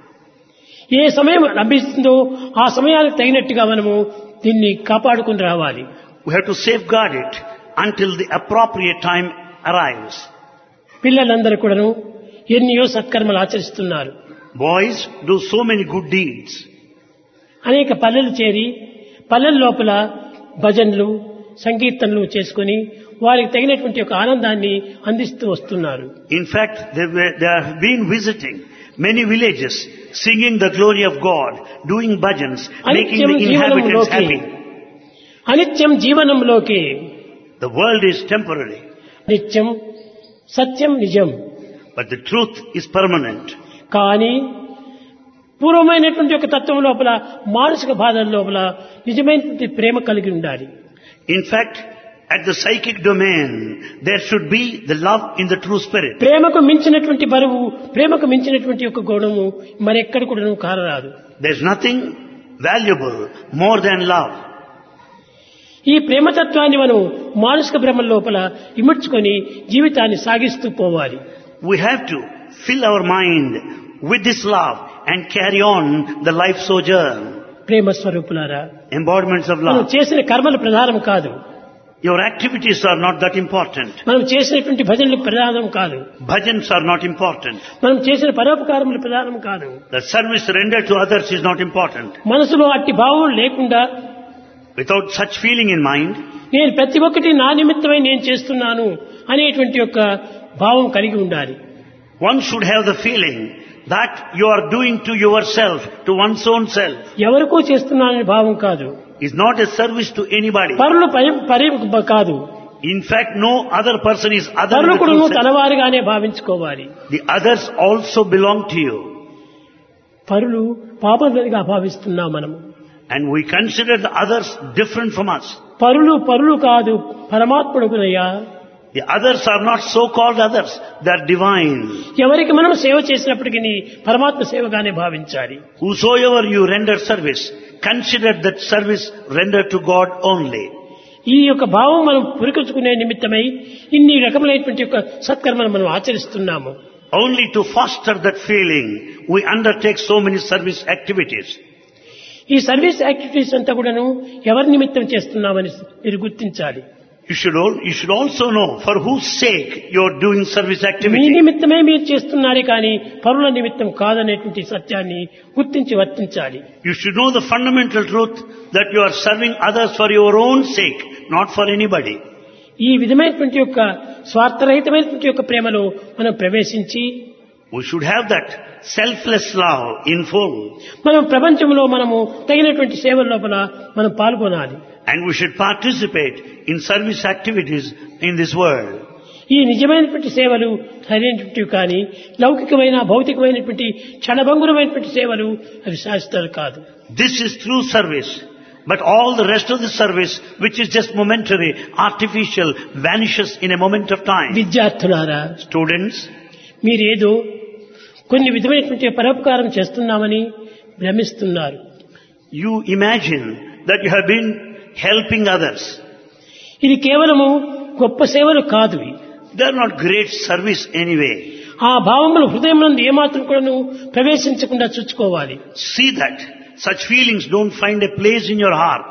ఏ సమయం లభిస్తుందో ఆ సమయానికి తగినట్టుగా మనము దీన్ని కాపాడుకుని రావాలి. We have to safeguard it until the appropriate time arrives. పిల్లలందరూ కూడాను ఎన్నో సత్కర్మలు ఆచరిస్తున్నారు. Boys do so many good deeds. అనేక పల్లెలు చేరి పల్లెల లోపల భజనలు సంకీర్తనలు చేసుకొని వారికి తగినటువంటి ఒక ఆనందాన్ని అందిస్తూ వస్తున్నారు. In fact, they have been visiting many villages, singing the glory of God, doing bhajans, making the inhabitants happy. అనిత్యం జీవనంలోకి. The world is temporary, నిత్యం సత్యం నిజం. but the truth is permanent. కానీ పూర్వమైనటువంటి ఒక తత్వం లోపల మానసిక బాధల లోపల నిజమైనటువంటి ప్రేమ కలిగి ఉండాలి. In fact, at the psychic domain, there should be the love in the true spirit. ప్రేమకు మించినటువంటి బరువు, ప్రేమకు మించినటువంటి ఒక గుణము మరెక్కడ కూడా కారరాదు. There's nothing valuable more than love. ఈ ప్రేమతత్వాన్ని మనం మానసిక భ్రమల లోపల ఇముడ్చుకొని జీవితాన్ని సాగిస్తూ పోవాలి. We have to fill our mind with this love and carry on the life sojourn. ప్రేమ స్వరూపులారా, Embodiments of మనం love. చేసిన కర్మలు ప్రధానం కాదు. Your activities are not that important. మనం చేసినటువంటి భజనలు ప్రధానం కాదు. Bhajans are not important. మనం చేసిన పరోపకారములు ప్రధానం కాదు. The service rendered to others is not important. మనసులో అట్టి భావం లేకుండా Without such feeling in mind, నేను ప్రతి ఒక్కటి నా నిమిత్తమై నేను చేస్తున్నాను అనేటువంటి యొక్క భావం కలిగి ఉండాలి. one should have the feeling that you are doing to yourself, to one's own self. ఎవరికో చేస్తున్నాననే భావం కాదు. Is not a service to anybody. పరులు పరి కాదు. In fact, no other person is other పరులు than the కూడా true self. తనవారిగానే భావించుకోవాలి. The others also belong to you. పరులు పాపలుగా భావిస్తున్నాం మనము. And we consider the others different from us. పరులు కాదు పరమాత్ముడునయ్యా. The others are not so-called others. They are divine. ఎవరికి మనం సేవ చేసినప్పటికీ పరమాత్మ సేవగానే భావించాలి. Whosoever you render service, consider that service rendered to God only. ఈ యొక్క భావం మనం పురికొల్చుకునే నిమిత్తమై ఇన్ని రకములైనటువంటి యొక్క సత్కర్మను మనం ఆచరిస్తున్నాము. Only to foster that feeling, we undertake so many service activities. ఈ సర్వీస్ యాక్టివిటీస్ అంతా కూడాను ఎవరి నిమిత్తం చేస్తున్నామని మీరు గుర్తించాలి. You should also know for whose sake you are doing service me activity. నిమిత్తమే మీరు చేస్తున్నారే కానీ పరుల నిమిత్తం కాదనేటువంటి సత్యాన్ని గుర్తించి వర్తించాలి. You should know the fundamental truth that you are serving others for your own sake, not for anybody. ఈ విధమైనటువంటి యొక్క స్వార్థరహితమైనటువంటి యొక్క ప్రేమలో మనం ప్రవేశించి We should have that selfless love in full. మనం ప్రపంచంలో మనము తగినటువంటి సేవల లోపల మనం పాల్గొనాలి. And we should participate in service activities in this world. ఈ నిజమైనటువంటి సేవలు సరైనటువంటివి కానీ లౌకికమైన భౌతికమైనటువంటి క్షణభంగురమైనటువంటి సేవలు అవి శాశ్వతాలు కాదు. This is true service. But all the rest of the service, which is just momentary, artificial, vanishes in a moment of time. విద్యార్థులారా, Students, మీరేదో కొన్ని విధమైనటువంటి పరోపకారం చేస్తున్నామని భ్రమిస్తున్నారు. you imagine that you have been helping others. ఇది కేవలము గొప్ప సేవలు కాదు. They are not great service anyway. ఆ భావములు హృదయం నందు ఏమాత్రం కూడాను ప్రవేశించకుండా చూసుకోవాలి. See that such feelings don't find a place in your heart.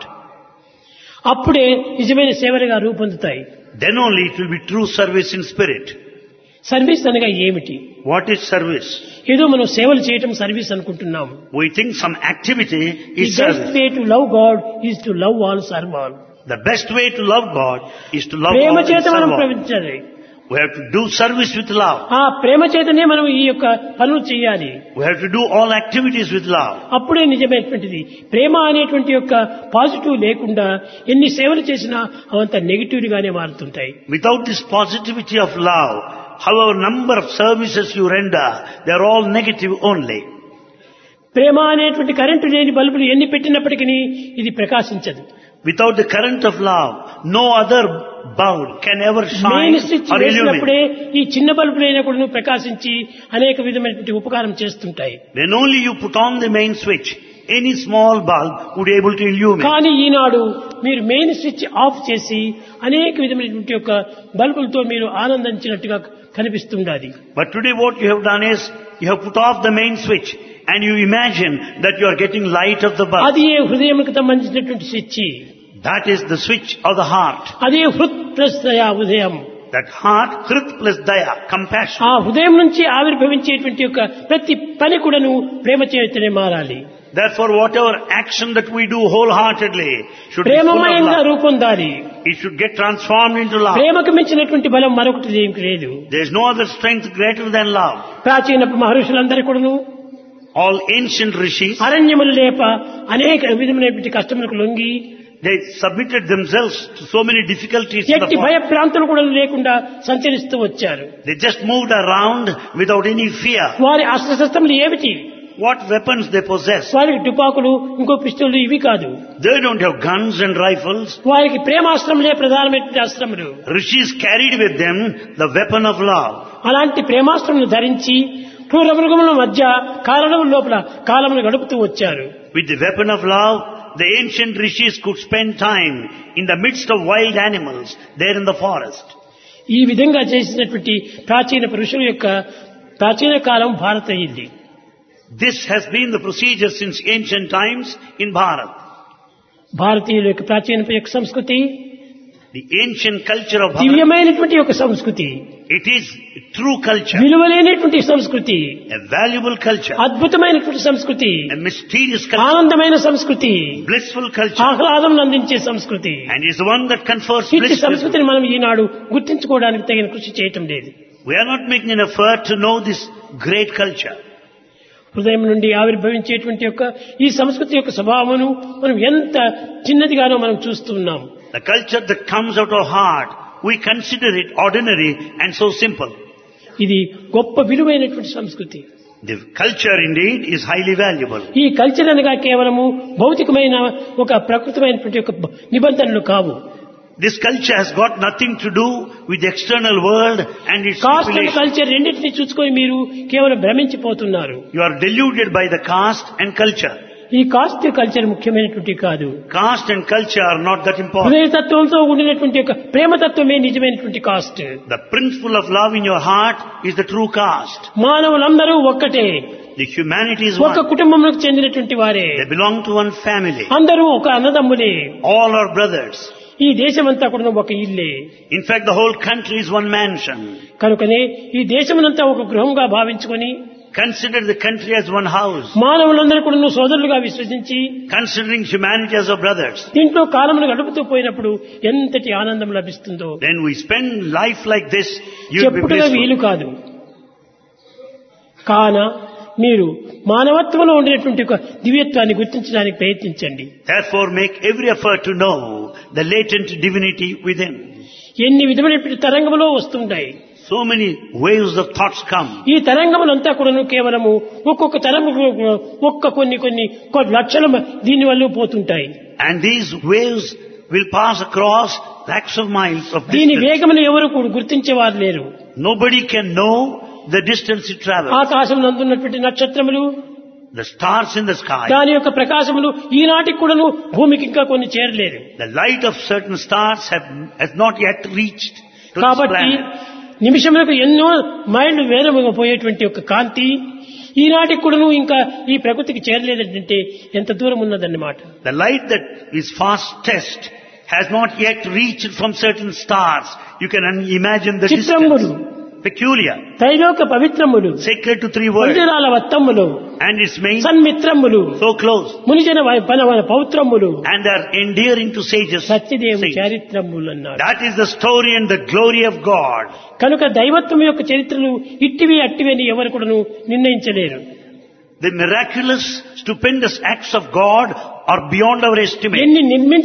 అప్పుడే నిజమైన సేవలుగా రూపొందుతాయి. Then only it will be true service in spirit. Service అనగా ఏమిటి? What is service? ఏదో మనం సేవలు చేయటం సర్వీస్ అనుకుంటున్నాము. We think some activity The is best service. way to love God is to love all, serve all. The best way to love God is to love Prema all and చేత మనం serve all. ప్రవర్తించాలి. We have to do service with love. ఆ ప్రేమ చేతనే మనం ఈ యొక్క పనులు చేయాలి. We have to do all activities with love. అప్పుడే నిజమైనటువంటిది. ప్రేమ అనేటువంటి యొక్క పాజిటివ్ లేకుండా ఎన్ని సేవలు చేసినా అవంతా నెగిటివ్ గానే మారుతుంటాయి. Without this positivity of love, however number of services you render, they are all negative only. ప్రేమ అనేటువంటి కరెంటు లేని బల్బులు ఎన్ని పెట్టినప్పటికీ ఇది ప్రకాశించదు. Without the current of love, no other bulb can ever shine main switch or వేసినప్పుడే illuminate. ఈ చిన్న బల్బులైనా కూడా ప్రకాశించి అనేక విధమైనటువంటి ఉపకారం చేస్తుంటాయి. When only you put on the main switch, any small bulb would be able to illuminate. కానీ ఈనాడు మీరు మెయిన్ స్విచ్ ఆఫ్ చేసి అనేక విధమైనటువంటి యొక్క బల్బులతో మీరు ఆనందించినట్టుగా కనిపిస్తుండాలి. But today what you have done is, you have put off the main switch and you imagine that you are getting light of the bulb. అది హృదయంకు సంబంధించినటువంటి switch. That is the switch of the heart. అదే హృత్ plus దయా ఉదయం. That heart, Hrit plus Daya, compassion. ఆ హృదయం నుంచి ఆవిర్భవించేటువంటి యొక్క ప్రతి పని కూడాను ప్రేమ చేతనే మారాలి. Therefore, whatever action that we do wholeheartedly should be full of ప్రేమమయంగా love. రూపొందాలి. It should get transformed into love. ప్రేమకు మించినటువంటి బలం మరొకటి ఏం లేదు. There is no other strength greater than love. ప్రాచీన మహర్షులందరూ కూడాను All ancient rishis, అరణ్యములు లేప అనేక విధమైనటువంటి కష్టములకు లొంగి they submitted themselves to so many difficulties in the ఎట్టి forest. భయభ్రాంతులు కూడా లేకుండా సంచరిస్తూ వచ్చారు. They just moved around without any fear. వారి అస్త్రశస్త్రములు ఏమిటి? What weapons they possess? వారికి తుపాకులు, ఇంకో పిస్టోళ్ళు ఇవి కాదు. They don't have guns and rifles. వారికి ప్రేమాస్త్రములే ప్రధానమైనటువంటి అస్త్రములు. Rishis carried with them the weapon of love. అలాంటి ప్రేమాస్త్రములు ధరించి క్రూరమృగముల మధ్య కారణముల లోపల కాలమును గడుపుతూ వచ్చారు. With the weapon of love, the ancient rishis could spend time in the midst of wild animals there in the forest. ఈ విధంగా చేసినటువంటి ప్రాచీన పురుషుల యొక్క ప్రాచీన కాలం భారత అయింది. This has been the procedure since ancient times in Bharat. భారతీయుల యొక్క ప్రాచీన యొక్క సంస్కృతి The ancient culture of Bharat, దివ్యమైనటువంటి యొక్క సంస్కృతి, it is true culture, విలువలేనటువంటి సంస్కృతి, a valuable culture, అద్భుతమైనటువంటి సంస్కృతి, a mysterious culture, ఆనందమైన సంస్కృతి, blissful culture, ఆహ్లాదం అందించే సంస్కృతి. and is the one that confers ఇట్టి bliss. సంస్కృతిని మనం ఈనాడు గుర్తించుకోవడానికి తగిన కృషి చేయటం లేదు. We are not making an effort to know this great culture. హృదయం నుండి ఆవిర్భవించేటువంటి యొక్క ఈ సంస్కృతి యొక్క స్వభావమును మనం ఎంత చిన్నదిగానో మనం చూస్తూ ఉన్నాం. The culture that comes out of heart, we consider it ordinary and so simple. ఇది గొప్ప విలువైనటువంటి సంస్కృతి. The culture indeed is highly valuable. ఈ కల్చర్ అనగా కేవలము భౌతికమైన ఒక ప్రకృతమైనటువంటి ఒక నిబంధనలు కావు. This culture has got nothing to do with the external world and its caste and manipulation. Culture రెండింటిని చూసుకొని మీరు కేవలం భ్రమించిపోతున్నారు. You are deluded by the caste and culture. ఈ కాస్ట్ కల్చర్ ముఖ్యమైనటువంటి కాదు. Caste and culture are not that important. హృదయతత్వంతో ఉండినటువంటి యొక్క ప్రేమతత్వమే నిజమైనటువంటి caste. The principle of love in your heart is the true caste. మానవులందరూ ఒక్కటే. The humanity is ఒక one. కుటుంబంలోకి చెందినటువంటి వారే. They belong to one family. అందరూ ఒక అన్నదమ్ములే. All are brothers. ఈ దేశమంతా కూడా ఒక ఇల్లే. In fact, the whole country is one mansion. కనుకనే ఈ దేశమంతా ఒక గృహంగా భావించుకొని Consider the country as one house. మానవులందరూ కూడా సోదరులుగా విశ్వసించి Considering humanity as our brothers. దీంట్లో కాలమును గడుపుతూ పోయినప్పుడు ఎంతటి ఆనందం లభిస్తుందో Then we spend life like this, you will be చెప్పుటగా వీలు blissful. కాదు. కాన మీరు మానవత్వంలో ఉండేటువంటి ఒక దివ్యత్వాన్ని గుర్తించడానికి ప్రయత్నించండి. Therefore, make every effort to know the latent divinity within. ఎన్ని విధమైనటువంటి తరంగములో వస్తుంటాయి. So many waves of thoughts come. ఈ తరంగములంతా కూడా కేవలము ఒక్కొక్క తరంగము కొన్ని లక్షల దీని వల్ల పోతుంటాయి. And these waves will pass across lakhs of miles of దీని distance. వేగమును ఎవరు కూడా గుర్తించేవారు లేరు. Nobody can know the distance it travels. ఆకాశం నందున్నటువంటి నక్షత్రములు, The stars in the sky, దాని యొక్క ప్రకాశములు ఈనాటికి కూడాను భూమికి ఇంకా కొన్ని చేరలేదు. the light of certain stars has not yet reached to this కాబట్టి planet. నిమిషములకు ఎన్నో మైళ్ళు వేరముగా పోయేటువంటి ఒక కాంతి ఈనాటికి కూడాను ఇంకా ఈ ప్రకృతికి చేరలేదంటే ఎంత దూరం ఉన్నదన్నమాట. The light that is fastest has not yet reached from certain stars. You can imagine the చిత్రములు, distance. Peculiar, త్రైలోక పవిత్రములు, sacred to three worlds, మందిరాల వత్తములు, and its main సన్మిత్రములు, so close, మునిజన పౌత్రములు, and are endearing to sages. Satyadev saints. చారిత్రములు అన్నారు. That is the story and the glory of God. కనుక దైవత్వం యొక్క చరిత్రలు ఇట్టివి అట్టివి అని ఎవరు కూడాను నిర్ణయించలేరు. The miraculous, stupendous acts of God are beyond our estimate. ఎన్ని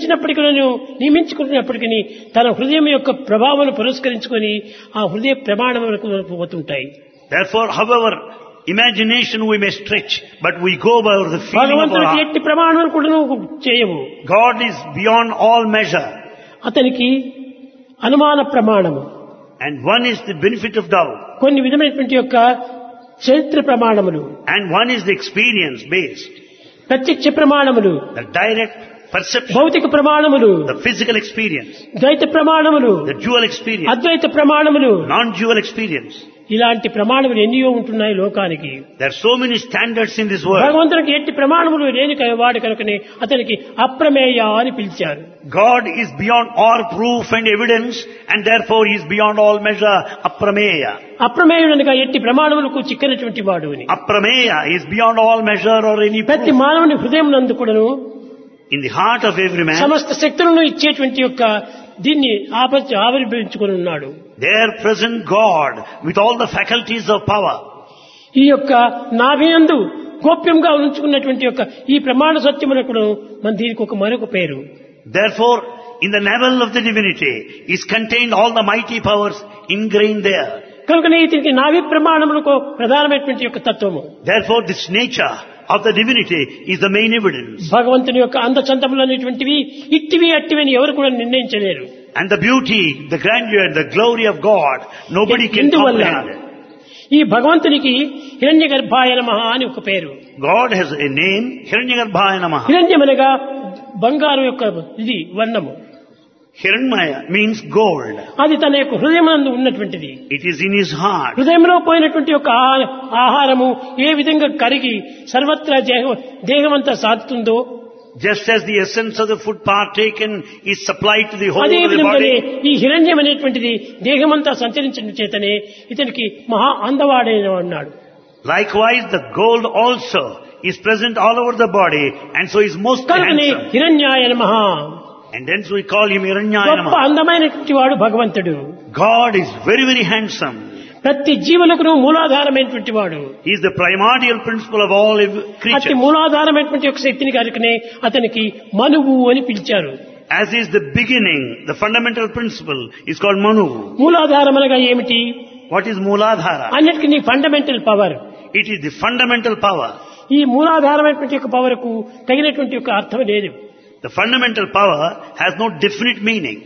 నియమించుకున్నప్పటికీ తన హృదయం యొక్క ప్రభావం పురస్కరించుకొని ఆ హృదయ ప్రమాణములకు పోతుంటాయి. Therefore, however imagination we may stretch, but we go by the feeling of our భగవంతుడికి heart. ఎట్టి ప్రమాణం కూడా చేయవు. God is beyond all measure. అతనికి అనుమాన ప్రమాణము, And one is the benefit of doubt. కొన్ని విధమైనటువంటి యొక్క చరిత్ర ప్రమాణములు, And one is the experience based. ప్రత్యక్ష ప్రమాణములు, The direct perception. భౌతిక ప్రమాణములు, The physical experience. ద్వైత ప్రమాణములు, The dual experience. Advaita ప్రమాణములు, Non-dual experience. ఇలాంటి ప్రమాణములు ఎన్నో ఉంటున్నాయి లోకానికి. There are so many standards in this world. భగవంతునికి ఎట్టి ప్రమాణములు లేని వాడు కనుకనే అతనికి అప్రమేయ అని పిలిచారు. God is beyond all proof and evidence, and therefore He is beyond all measure. Aprameya. అప్రమేయుడనగా ఎట్టి ప్రమాణములకు చిక్కనటువంటి వాడు అని. Aprameya is beyond all measure or any ప్రతి proof. మానవుని హృదయం నందు కూడాను In the heart of every man, సమస్త శక్తులను ఇచ్చేటువంటి యొక్క దీన్ని ఆవిర్భవించుకొని ఉన్నాడు. there present God with all the faculties of power. ఈ యొక్క నాభినందు గోప్యంగా ఉంచుకున్నటువంటి యొక్క ఈ ప్రమాణ సత్యమునకు మన దీనికి ఒక మరొక పేరు. Therefore, in the navel of the divinity is contained all the mighty powers ingrained there. కనుకనే ఇతనికి నాభి ప్రమాణములకు ప్రధానమైనటువంటి యొక్క తత్వము. Therefore, this nature of the divinity is the main evidence. భగవంతుని యొక్క అందచందములు అనేటువంటివి ఇట్టివి అట్టివి అని ఎవరు కూడా నిర్ణయించలేరు. And the beauty, the grandeur, the glory of God, nobody can ఇందువల్ల comprehend. ఈ భగవంతునికి హిరణ్య గర్భాయ నమః అని ఒక పేరు. God has a name, Hiranyagarbhaya Namaha. హిరణ్యమనగా బంగారు యొక్క ఇది వర్ణము. Hiranyamaya means gold. అది తన యొక్క హృదయమందు ఉన్నటువంటిది. It is in his heart. హృదయంలో పోయినటువంటి యొక్క ఆహారము ఏ విధంగా కరిగి సర్వత్రా దేహమంతా సాగుతుందో, Just as the essence of the food partaken is supplied to the whole అదే of the విధంగానే body, ఈ హిరణ్యం అనేటువంటిది దేహమంతా సంచరించడం చేతనే ఇతనికి మహా అందవాడైన అన్నాడు. likewise the gold also is present all over the body, and so is most కనుకనే handsome. హిరణ్యాయ నమః. And hence we call him Hiranyaya గొప్ప Namaha. అందమైనటువంటి వాడు భగవంతుడు. God is very, very handsome. ప్రతి జీవులకు మూలాధారమైనటువంటి వాడు. He is the primordial principle of all అతి creatures. మూలాధారమైనటువంటి ఒక శక్తిని కనుకనే అతనికి మనువు అని పిలిచారు. As is the beginning, the fundamental principle is called Manu. మూలాధారం అనగా ఏమిటి? What is Mooladhara? అన్నిటికీ fundamental power. It is the fundamental power. ఈ మూలాధారమైనటువంటి యొక్క పవర్ కు తగినటువంటి ఒక అర్థం లేదు. The fundamental power has no definite meaning.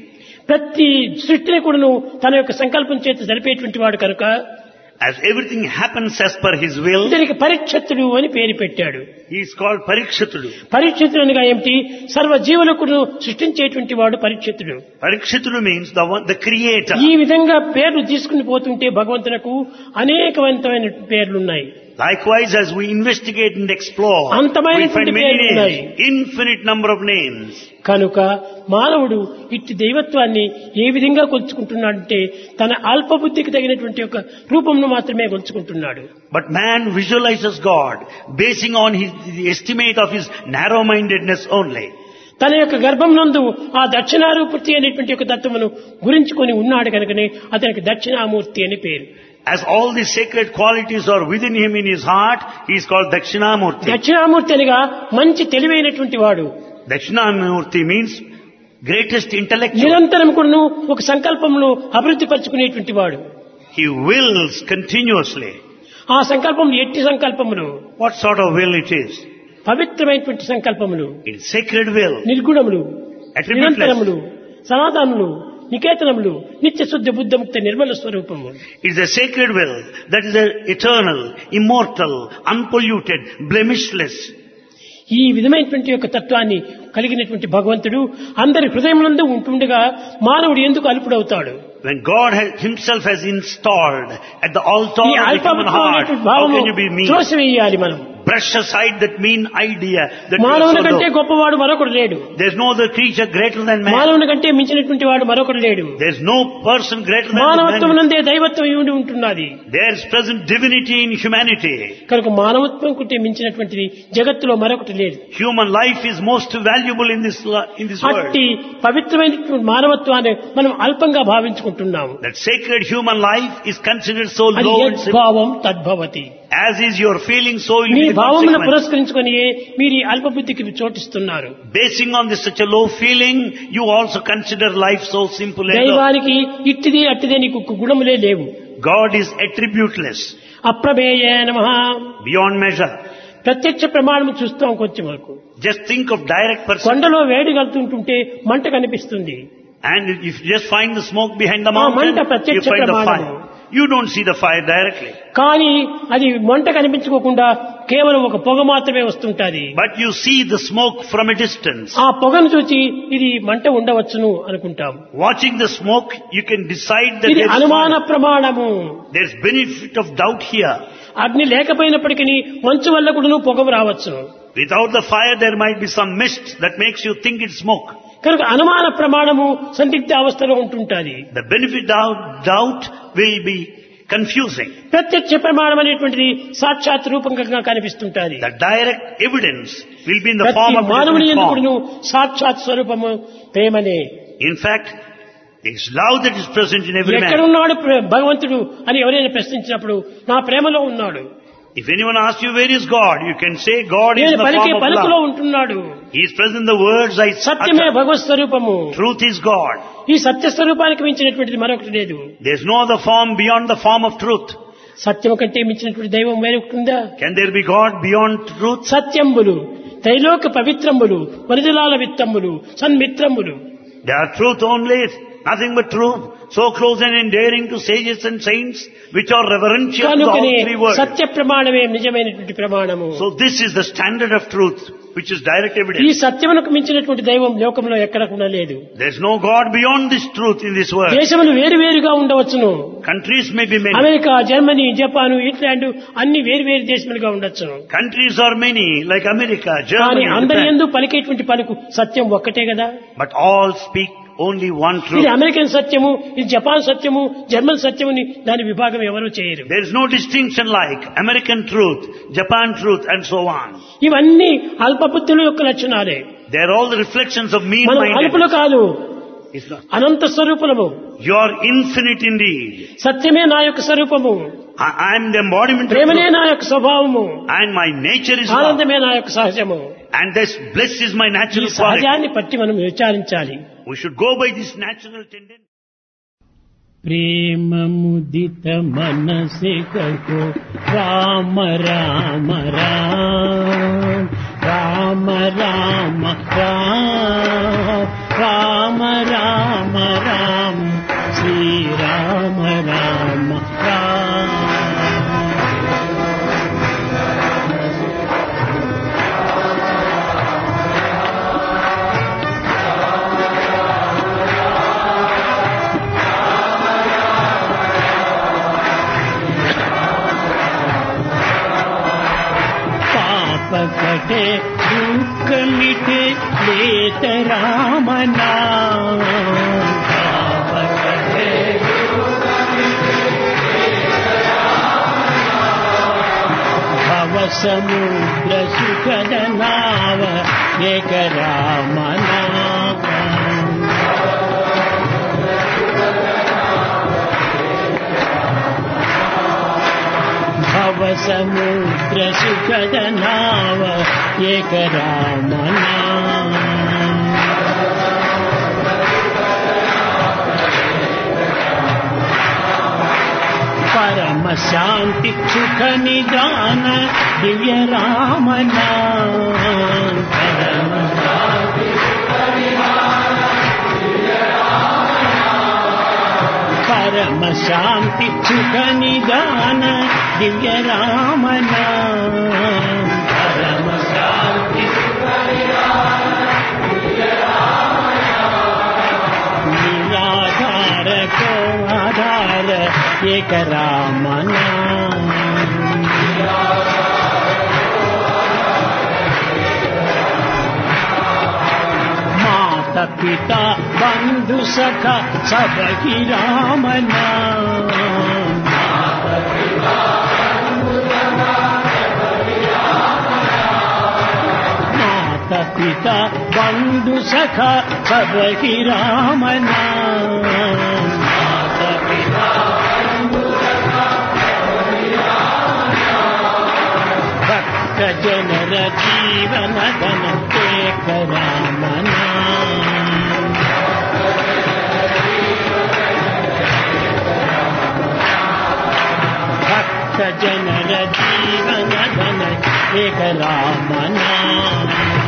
ప్రతి సృష్టిని కూడాను తన యొక్క సంకల్పం చేత జరిపేటువంటి వాడు కనుక As everything happens as per his will, ఇతనికి పరీక్షితుడు అని పేరు పెట్టాడు. he is called Parikshitudu. పరీక్షితుడు అనగా ఏమిటి? సర్వ జీవులకు సృష్టించేటువంటి వాడు పరీక్షితుడు. Parikshitudu means the creator. ఈ విధంగా పేర్లు తీసుకుని పోతుంటే భగవంతునకు అనేకవంతమైన పేర్లున్నాయి. Likewise, as we investigate and explore, we find many names, infinite number of names. కనుక మానవుడు ఇట్టి దైవత్వాన్ని ఏ విధంగా కొలుచుకుంటున్నాడంటే తన అల్పబుద్ధికి తగినటువంటి ఒక రూపంను మాత్రమే కొలుచుకుంటున్నాడు. But man visualizes God basing on the estimate of his narrow-mindedness only. తన యొక్క గర్భం నందు ఆ దక్షిణారూపూర్తి అనేటువంటి ఒక తత్వమును గురించుకొని ఉన్నాడు కనుకనే అతనికి దక్షిణామూర్తి అని పేరు. As all the sacred qualities are within him in his heart, he is called Dakshinamurti. Dakshinamurthy అనగా మంచి తెలివైనటువంటి వాడు. Dakshinamurti means greatest intellectual. నిరంతరం కూడాను ఒక సంకల్పంలో అభివృద్ధి పరచుకునేటువంటి వాడు. He wills continuously. ఆ సంకల్పములు ఎట్టి సంకల్పములు? What sort of will it is? పవిత్రమైనటువంటి సంకల్పములు, It's sacred will. నిర్గుణములు, Attributeless. నిరంతరములు, సనాతనములు, నికేతనములు, నిత్య శుద్ధ బుద్ధముక్త నిర్మల స్వరూపము. It's a sacred will that is eternal, immortal, unpolluted, blemishless. ఈ విధమైనటువంటి యొక్క తత్వాన్ని కలిగినటువంటి భగవంతుడు అందరి హృదయమునందు ఉంటుండగా మానవుడు ఎందుకు అల్పుడవుతాడు? When God himself has installed at the altar ఈ of the human heart, how can you be mean? త్రోసివేయాలి మనం. Brush aside that mean idea that మానవుని కంటే గొప్పవాడు మరొకడు లేడు. There's no other creature greater than man. మానవుని కంటే మించినటువంటి వాడు మరొకడు లేడు. There's no person greater than man. మానవత్వమునందే దైవత్వం ఉండి ఉంటున్నది. There's present divinity in humanity. కనుక మానవత్వం కంటే మించినటువంటిది జగత్తులో మరొకటి లేదు. Human life is most valuable in this world. అట్టి పవిత్రమైనటువంటి మానవత్వాన్ని మనం అల్పంగా భావించుకుంటున్నాము. That sacred human life is considered so అది low and simple. భావం తద్భవతి. As is your feeling, so you me will be భావమును consequent. పురస్కరించుకొని మీరు ఈ అల్పబుద్ధికి చోటిస్తున్నారు. Basing on this such a low feeling, you also consider life so simple and low. దైవానికి ఇట్టిది అట్టిదే నీకు గుణములే లేవు. God is attributeless, అప్రమేయ నమః. beyond measure. ప్రత్యక్ష ప్రమాణం చూస్తాం కొంచెం వరకు. Just think of direct perception. కొండలో వేడి కలుతుంటుంటే మంట కనిపిస్తుంది. And if you just find the smoke behind the ఆ mountain, మంట you ప్రత్యక్ష find the ప్రమాణము. fire. You don't see the fire directly. కానీ అది మంట కనిపించుకోకుండా కేవలం ఒక పొగ మాత్రమే వస్తుంటది. But you see the smoke from a distance. ఆ పొగను చూసి ఇది మంట ఉండవచ్చును అనుకుంటాం. Watching the smoke, you can decide that ఇది అనుమాన there's ప్రమాణము. benefit of doubt here. అగ్ని లేకపోయినప్పటికీ మంచు వల్ల కూడా పొగ రావచ్చును. Without the fire, there might be some mist that makes you think it's smoke. కనుక అనుమాన ప్రమాణము సందిగ్ధ అవస్థలో ఉంటుంటది. The benefit of doubt will be confusing. ప్రత్యక్ష ప్రమాణం అనేటువంటిది సాక్షాత్ రూపంగా కనిపిస్తుంటది. The direct evidence will be in the ప్రతి form of మానవుని different ఎందుకు form. సాక్షాత్ స్వరూపము ప్రేమనే. In fact, it's love that is present in every man. ఎక్కడున్నాడు భగవంతుడు అని ఎవరైనా ప్రశ్నించినప్పుడు నా ప్రేమలో ఉన్నాడు. If anyone asks you where is God, you can say God is in నేను the పలికే form of పలుకులో love. ఉంటున్నాడు. He is present in the words I సత్యమే utter. భగవత్ స్వరూపము. Truth is God. ఈ సత్య స్వరూపానికి మించినటువంటిది మరొకటి లేదు. There's no other form beyond the form of truth. సత్యం కంటే మించినటువంటి దైవం వేరొకటి ఉందా? Can there be God beyond truth? సత్యంబులు త్రైలోక పవిత్రంబులు వరిజలాల విత్తంబులు సన్మిత్రంబులు. They are truth only, nothing but truth. So close and endearing to sages and saints, which are reverential to all కనుకనే three words. సత్య ప్రమాణమే నిజమైనటువంటి ప్రమాణము. So this is the standard of truth, which is direct ఈ evidence. సత్యమునకు మించినటువంటి దైవం లోకంలో ఎక్కడ కూడా లేదు. There's no God beyond this truth in this world. దేశములు వేరు వేరుగా ఉండవచ్చును. Countries may be many. America, Germany, Japan, England అన్ని వేరు వేరు దేశములుగా ఉండొచ్చును. Countries are many, like America, కానీ Germany, అందరి Japan. యందు పలికేటువంటి పలుకు సత్యం ఒక్కటే కదా. But all speak only one ఇది truth. అమెరికన్ సత్యము, ఇది జపాన్ సత్యము, జర్మన్ సత్యముని దాని విభాగం ఎవరు చేయరు. There is no distinction like American truth, Japan truth, and so on. ఇవన్నీ అల్పబుద్ధుల యొక్క లక్షణాలే. They are all the reflections of మనం అల్పులు mean-mindedness. కాదు, It's not. Anantha స్వరూపులము. You are infinite indeed. సత్యమే నా యొక్క స్వరూపము, I am the embodiment of ప్రేమనే truth. నా యొక్క స్వభావము, And my nature is love. ఆనందమే నా యొక్క సహజము. And this bliss is my ఈ natural quality. సహజాన్ని పట్టి మనం విచారించాలి. We should go by this natural tendency. ప్రేమ ముదిత మనసే కహో రామ రామ రామ రామ రామ రామ రామ రామ రామ శ్రీరామ రామ రామ. कटे दुख मिटे लेत राम नाम. भव समुद्र सुखद नाव एक राम नाम. भव समुद्र सुखद नाव एक राम नाम. परम शांति सुख निदान दिव्य राम नाम. परम शांति सुख निदान दिव्य राम नाम. परम शांति सुख निदान दिव्य राम नाम. निराधार को आधार एक राम नाम. माता पिता बंधु सखा सब ही राम नाम. माता पिता बंधु सखा सब ही राम नाम. माता पिता बंधु सखा सब ही राम नाम. भक्त जनर जीवन धन एक राम नाम. भक्त जनर जीवन धन एक राम नाम.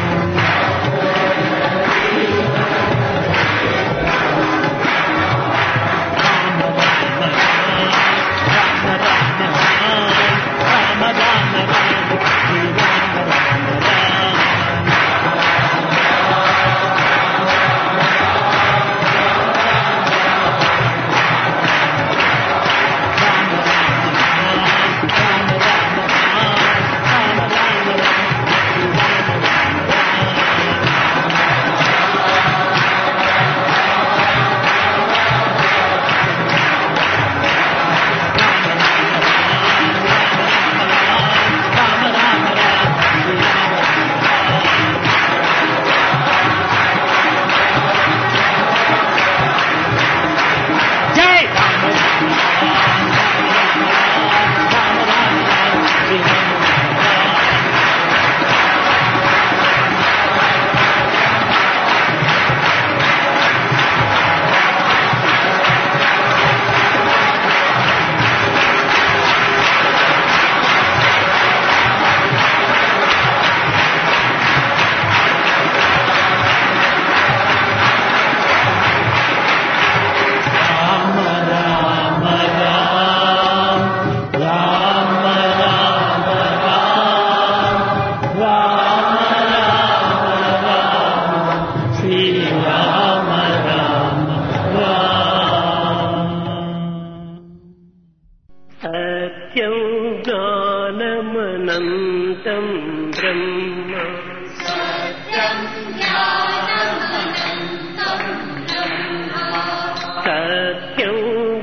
ज्ञानमनन्तं ब्रह्म. सत्यं ज्ञानमनन्तं ब्रह्म. सत्यं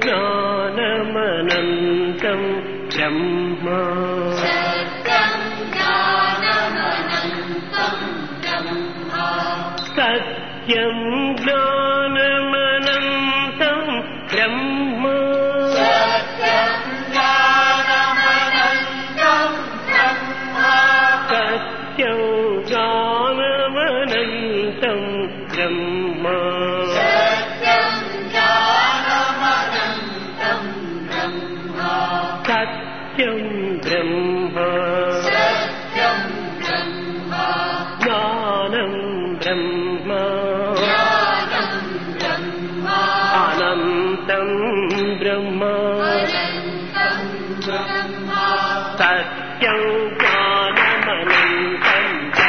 ज्ञानमनन्तं ब्रह्म. सत्यं ज्ञानमनन्तं ब्रह्म. सत्यं ज्ञानमनन्तं ब्रह्म. सत्यं ब्रह्म. सत्यं ब्रह्म. ज्ञानं ब्रह्म. సత్యం జ్ఞానమనంతం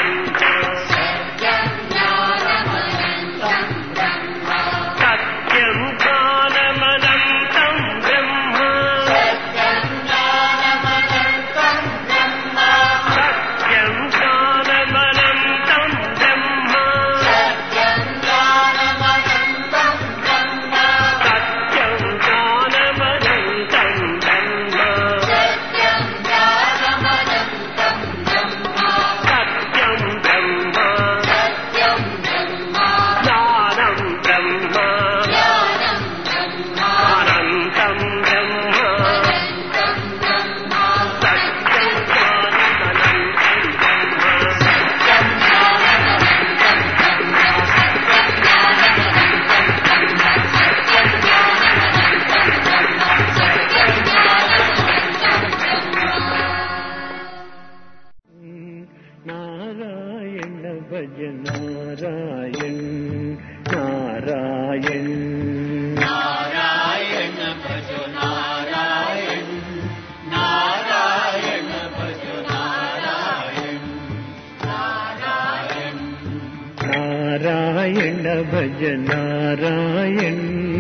नारायण भज नारायण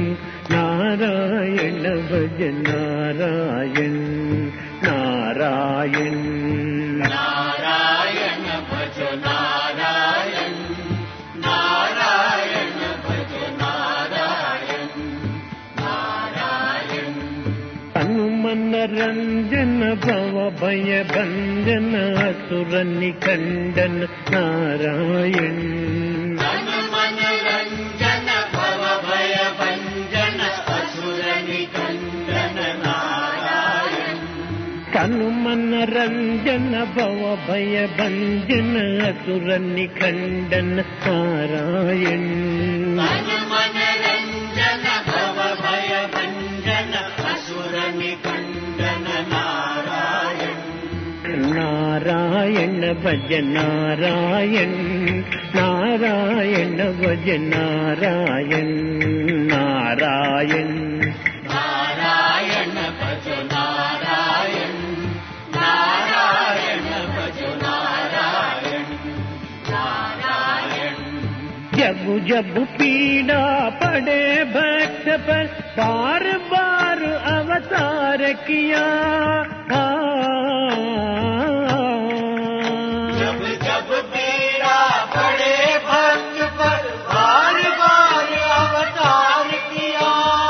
नारायण भज नारायण नारायण नारायण भज नारायण नारायण भज नारायण नारायण हनुमन रंजन भव भय भंजन असुर निकंदन नारायण हनुमन रंजन भव भय भंजन असुर निकंदन नारायण हनुमन रंजन भव भय भंजन असुर निकंदन नारायण हनुमन रंजन भव भय भंजन असुर निकंदन नारायण नारायण भज नारायण नारायण भज नारायण नारायण नारायण भज नारायण नारायण भज नारायण नारायण जब जब पीड़ा पड़े भक्त पर बार बार अवतार किया जब जब पीड़ा पड़े भक्त पर बार बार अवतार किया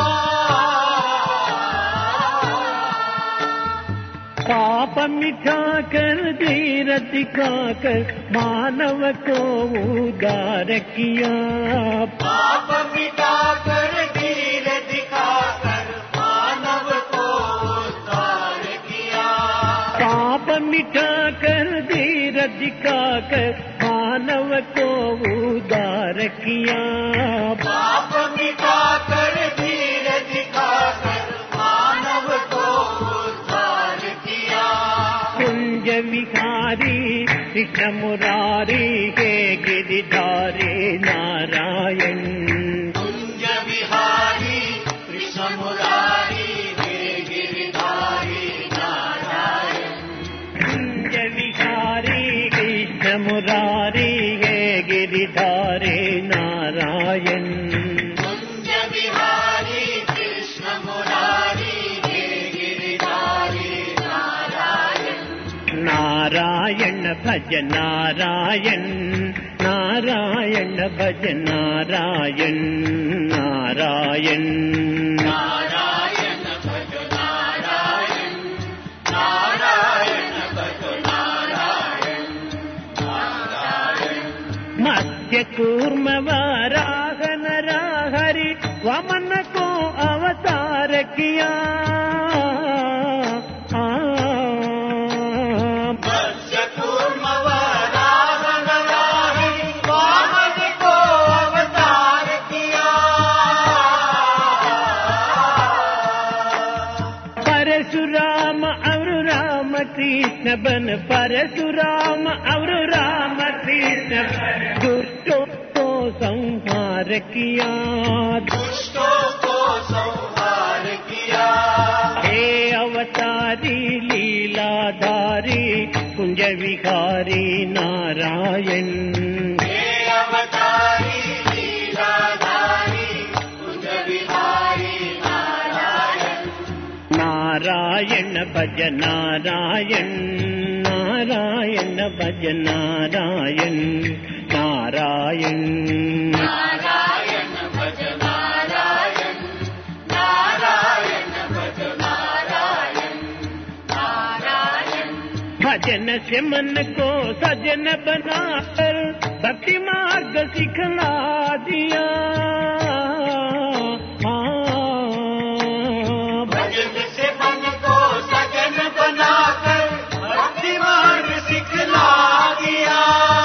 पाप मिटा कर धीर दिखाकर मानव को उदार किया पाप मिटा कर धीर दिखाकर मानव को उदार किया पाप मिटा कर धीर दिखाकर मानव को उदार किया पाप मिटा कर धीर दिखाकर मानव को उदार किया कुंज विहारी कृष्ण मुरारी हे गिरिधारी नारायण कुंज विहारी कृष्ण मुरारी हे गिरिधारी नारायण कुंज विहारी कृष्ण मुरारी हे गिरिधारी नारायण कुंज विहारी कृष्ण मुरारी हे गिरिधारी नारायण नारायण भज नारायण नारायण भज नारायण नारायण नारायण भज नारायण नारायण भज नारायण नारायण मत्स्य कूर्म वराह नरहरि वामन को अवतार किया कृष्ण बन परशुराम और राम कृष्ण दुष्टों को संहार किया दुष्टों को संहार किया हे अवतारी लीलाधारी कुंज विहारी नारायण अवतारी लीलाधारी कुंज विहारी नारायण नारायण भज नारायण नारायण भज नारायण नारायण नारायण भज नारायण नारायण भज नारायण नारायण भजन से मन को सजन बनाकर भक्ति मार्ग सिखला दिया भजन से मन को सजन बनाकर भक्ति मार्ग सिखला दिया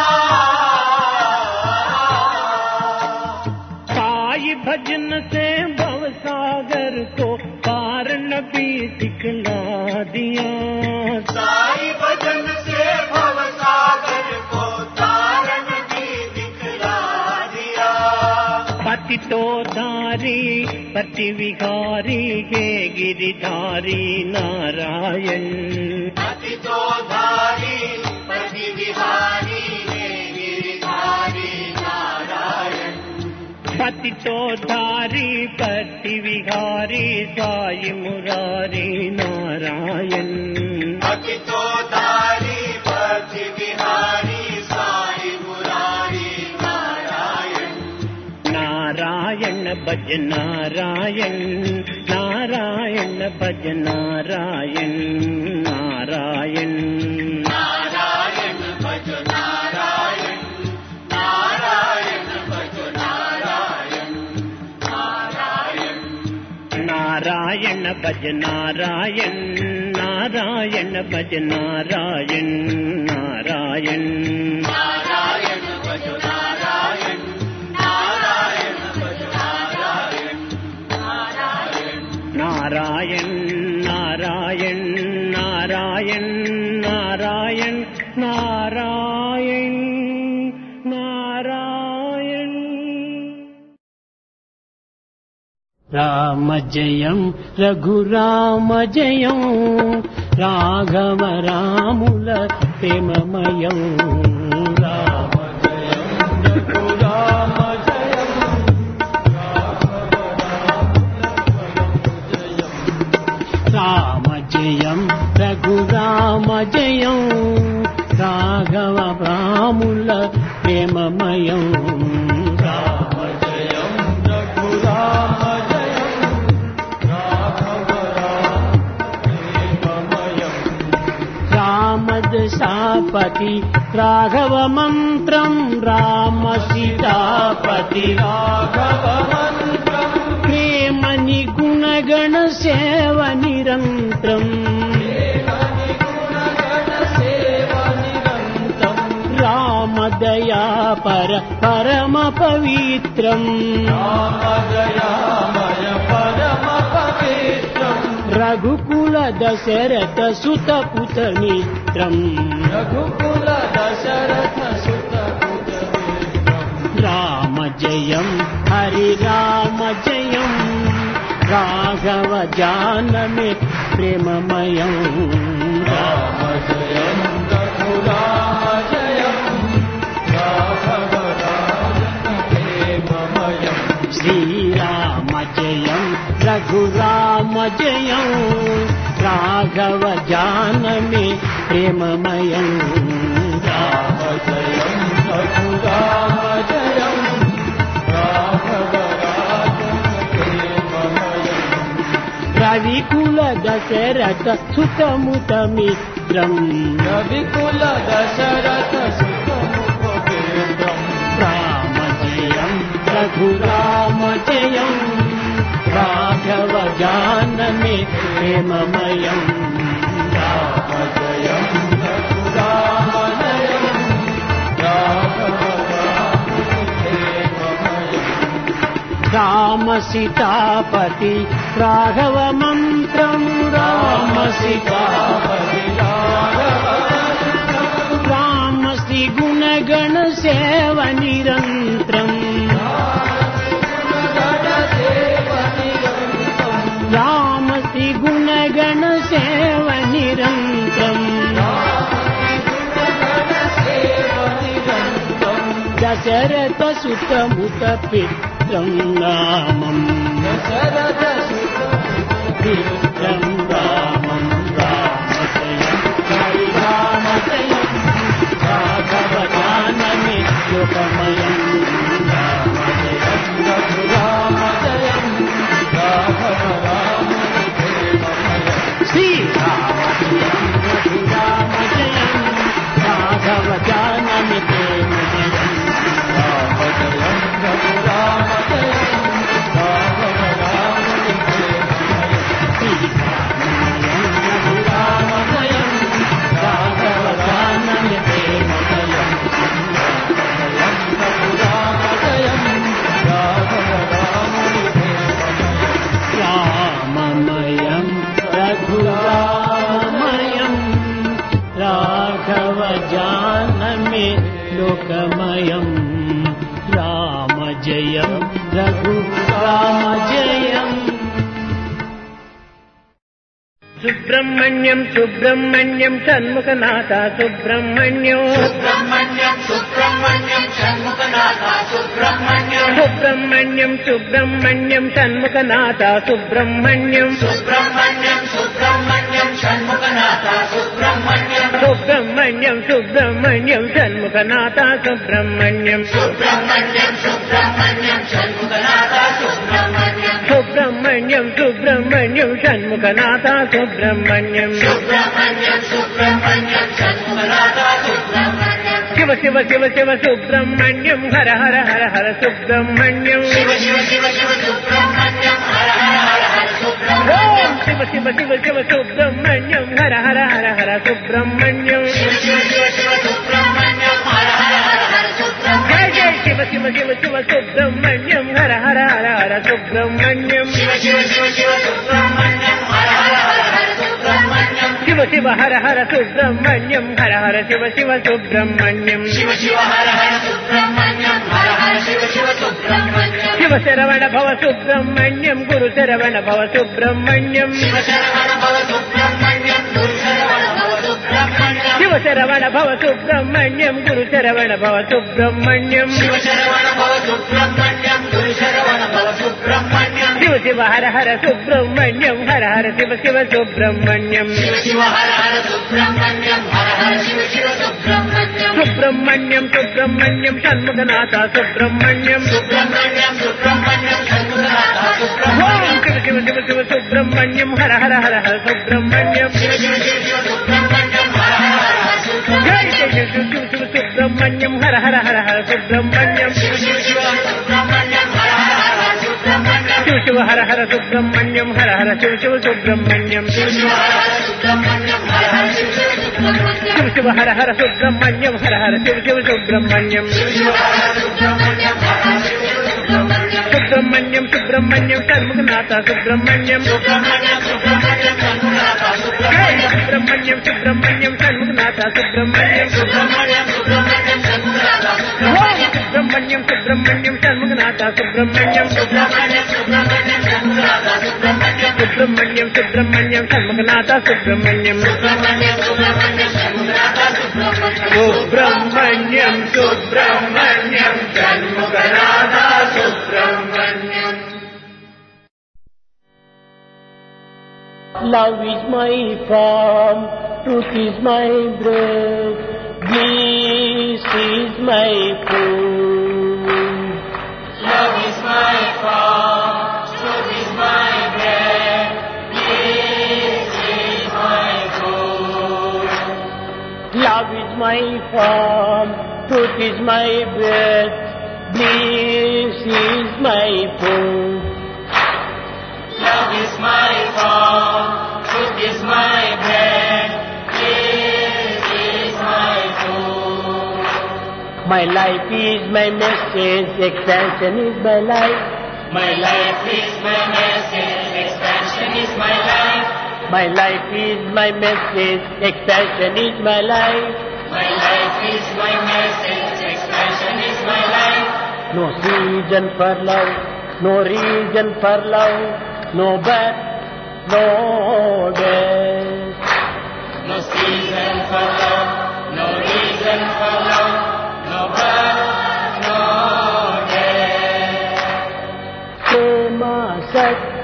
साई भजन से भवसागर को पार नबी सिखला दिया साई भजन से भवसागर को तारण भी दिखला दिया पति तो धारी पति विहारी हे गिरिधारी नारायण पति तो धारी पति विहारी हे गिरिधारी नारायण पति तो धारी पति विहारी साई मुरारी नारायण पति तो धारी पति विहारी साई मुरारी नारायण नारायण भज नारायण नारायण भज नारायण नारायण नारायण भज नारायण नारायण भज नारायण नारायण नारायण भज नारायण नारायण भज नारायण नारायण नारायण भज नारायण नारायण भज नारायण नारायण नारायण नारायण नारायण नारायण नारायण नारायण राम जयं रघुराम जयं राघव रामुल प्रेममयं राम जयं रघुराम जयं राम जयं रघुराम जयं राघव रामुल प्रेममयं राम जयं रघुराम रामदशापति राघव मंत्रं राम सीतापति राघव मंत्रं प्रेम निगुण गण सेव निरंतरं राम दया पर परम पवित्रं रघुकुल दशरथ सुत पुत मित्रं रघुकुल दशरथ सुत पुत राम जयं हरि राम जयं राघव जानमे प्रेममयं राम जयं रघुराम जयं राघव प्रेममयं श्री राम जयं रघुराम जयं राघव जानमे प्रेममयं राम जयं रघुराम जयं राघव प्रेममयं रविकुल दशरथ सुतमुत मित्रं रविकुल दशरथ सुतमुत मित्रं राम जयं रघुराम जयं राघव जानमे प्रेममयं राम जयं रघुराम जयं राघव प्रेममयं राम सीतापति राघव मंत्रं राम सीतापति राघव राम श्री गुण गण सेव निरंतरं राम श्री गुण गण सेव దశరథ సుతముత పిత్రం రామం దశరథ సుత పిత్రం రామం రామజయం రామజయం రాఘవ జానమి యోగమయం రామజయం రామజయం రాఘవ శ్రీరామజయం రామజయం రాఘవ జానమి ప్రేమజయం రామజయం రామజయం రాఘవ రామజయం శ్రీరామజయం రామజయం రాఘవ జానమి ప్రేమజయం రామజయం రాఘవ రామజయం రామమయం రఘురామయం రాఘవ జానమి లోకమయం రామజయం రఘురామజయం సుబ్రహ్మణ్యం సుబ్రహ్మణ్యం షణ్ముఖనాథ సుబ్రహ్మణ్యం సుబ్రహ్మణ్యం సుబ్రహ్మణ్యం షణ్ముఖనాథ సుబ్రహ్మణ్యం సుబ్రహ్మణ్యం సుబ్రహ్మణ్యం షణ్ముఖనాథ సుబ్రహ్మణ్యం సుబ్రహ్మణ్యం సుబ్రహ్మణ్యం షణ్ముఖనాథ సుబ్రహ్మణ్యం సుబ్రహ్మణ్యం సుబ్రహ్మణ్యం షణ్ముఖనాథ సుబ్రహ్మణ్యం సుబ్రహ్మణ్యం సుబ్రహ్మణ్యం షణ్ముఖనాథ సుబ్రహ్మణ్యం సుబ్రహ్మణ్యం సుబ్రహ్మణ్యం షణ్ముఖనాథ సుబ్రహ్మణ్యం సుబ్రహ్మణ్యం సుబ్రహ్మణ్యం షణ్ముఖనాథ సుబ్రహ్మణ్యం శివ శివ శివ శివ సుబ్రహ్మణ్యం హర హర హర హర సుబ్రహ్మణ్యం శివ శివ శివ శివ సుబ్రహ్మణ్యం హర హర హర హర సుబ్రహ్మణ్యం ఓం శివ శివ శివ శివ సుబ్రహ్మణ్యం హర హర హర హర సుబ్రహ్మణ్యం శివ శివ శివ శివ సుబ్రహ్మణ్యం హర హర హర హర సుబ్రహ్మణ్యం జయ జయ శివ శివ శివ శివ సుబ్రహ్మణ్యం హర హర హర హర సుబ్రహ్మణ్యం శివ శివ శివ శివ సుబ్రహ్మణ్యం హర హర హర హర సుబ్రహ్మణ్యం శివ శివ హర హర సుబ్రహ్మణ్యం హర హర శివ శివ సుబ్రహ్మణ్యం శివ శివ హర హర సుబ్రహ్మణ్యం హర హర శివ శివ సుబ్రహ్మణ్యం శివ శరవణ భవ సుబ్రహ్మణ్యం గురు శరవణ భవ సుబ్రహ్మణ్యం శివ శరవణ భవ సుబ్రహ్మణ్యం గురు శరవణ భవ సుబ్రహ్మణ్యం శివ శరవణ భవ సుబ్రహ్మణ్యం గురు శరవణ భవ సుబ్రహ్మణ్యం శివ శరవణ భవ సుబ్రహ్మణ్యం గురు శరవణ భవ సుబ్రహ్మణ్యం శివ శివ హర హర సుబ్రహ్మణ్యం హర హర శివ శివ సుబ్రహ్మణ్యం శివ శివ హర హర సుబ్రహ్మణ్యం హర హర శివ శివ సుబ్రహ్మణ్యం సుబ్రహ్మణ్యం సుబ్రహ్మణ్యం షణ్ముఖనాథ సుబ్రహ్మణ్యం సుబ్రహ్మణ్యం సుబ్రహ్మణ్యం షణ్ముఖనాథ ఓం సుబ్రహ్మణ్యం శివ శివ శివ శివ సుబ్రహ్మణ్యం హర హర హర హర సుబ్రహ్మణ్యం శివ శివ శివ శివ సుబ్రహ్మణ్యం హర హర హర హర సుబ్రహ్మణ్యం జయ జయ శివ శివ శివ సుబ్రహ్మణ్యం హర హర హర హర సుబ్రహ్మణ్యం శివ శివ శివ సుబ్రహ్మణ్యం హర హర హర హర సుబ్రహ్మణ్యం శివ శివ హర హర సుబ్రహ్మణ్యం హర హర శివ శివ సుబ్రహ్మణ్యం శివ శివ హర హర సుబ్రహ్మణ్యం హర హర శివ శివ సుబ్రహ్మణ్యం శివ శివ హర హర సుబ్రహ్మణ్యం హర హర శివ శివ సుబ్రహ్మణ్యం శివ శివ హర హర సుబ్రహ్మణ్యం హర హర శివ శివ సుబ్రహ్మణ్యం సుబ్రహ్మణ్యం సుబ్రహ్మణ్యం షణ్ముఖనాథ సుబ్రహ్మణ్యం సుబ్రహ్మణ్యం సుబ్రహ్మణ్యం షణ్ముఖనాథ జయ సుబ్రహ్మణ్యం సుబ్రహ్మణ్యం సుబ్రహ్మణ్యం షణ్ముఖనాథ సుబ్రహ్మణ్యం సుబ్రహ్మణ్యం సుబ్రహ్మణ్యం షణ్ముఖనాథ ఓం Subrahmanyam Subrahmanyam Subrahmanyam Shanmukhanatha Subrahmanyam Subrahmanyam Subrahmanyam Shanmukhanatha Subrahmanyam Subrahmanyam Subrahmanyam Shanmukhanatha Subrahmanyam Subrahmanyam Subrahmanyam Shanmukhanatha Subrahmanyam Subrahmanyam Subrahmanyam Shanmukhanatha Subrahmanyam. Love is my form, truth is my breath, bliss is my food. Love is my form, truth is my breath, bliss is my food. Love is my form, truth is my breath, bliss is my food. Love is my form, truth is my breath, bliss is my food. My life is my message, expansion is my life. My life is my message, expansion is my life. My life is my message, expansion is my life. My life is my message, expansion is my life. No reason for love, no reason for love, no birth, no death. No season for love, no reason for love, no birth, no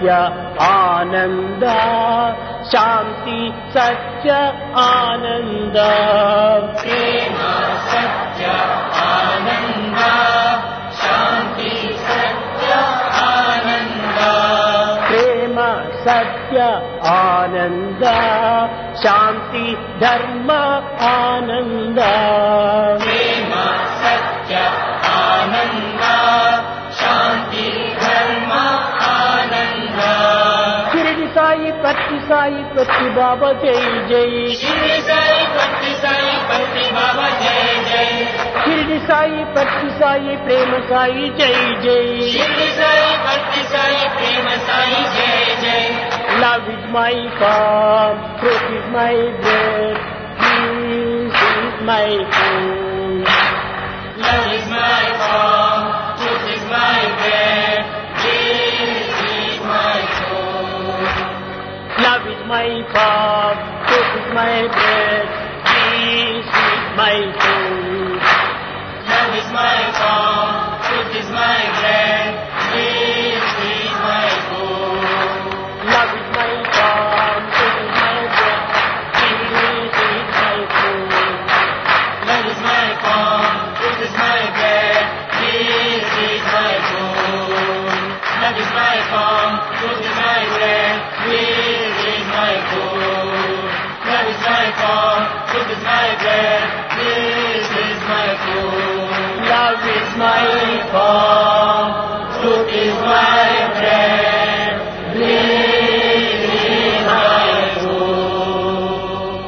सत्य आनंद शांति सत्य आनंद प्रेम सत्य आनंद शांति सत्य आनंद प्रेम सत्य आनंद शांति धर्म आनंद प्रेम सत्य आनंद शांति धर्म आनंद शिरडी साई पत्ती बाबा जय जय शिरडी साई पत्ती बाबा जय जय शिरडी साई पत्ती साई प्रेम साई जय जय शिरडी साई पत्ती साई प्रेम साई जय जय Love is my form, truth is my breath, peace is my food. Love is my form, truth is my breath, peace is my food. Love is my form, truth is my breath, peace is my food. Love is my form, truth is my breath, peace is my food. Love is my form, truth is my breath, peace is my food. Love is my form, truth is my breath, peace is my food. Love is my form, truth is my breath, peace is my food. Love is my form, truth is my breath, peace is my food. Love is my form, Truth is my breath, peace is my food.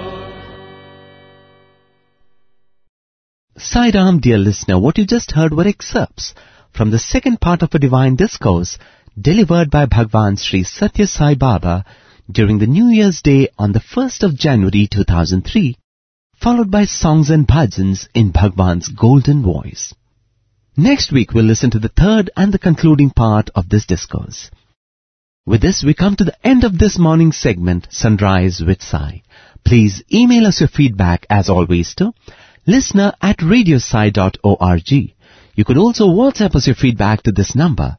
Sai Ram, dear listener, what you just heard were excerpts from the second part of a divine discourse delivered by Bhagwan Sri Satya Sai Baba during the New Year's Day on the 1st of January 2003, followed by songs and bhajans in Bhagwan's golden voice. Next week we'll listen to the third and the concluding part of this discourse. With this, we come to the end of this morning's segment, Sunrise with Sai. Please email us your feedback as always to listener@radiosai.org. You could also WhatsApp us your feedback to this number,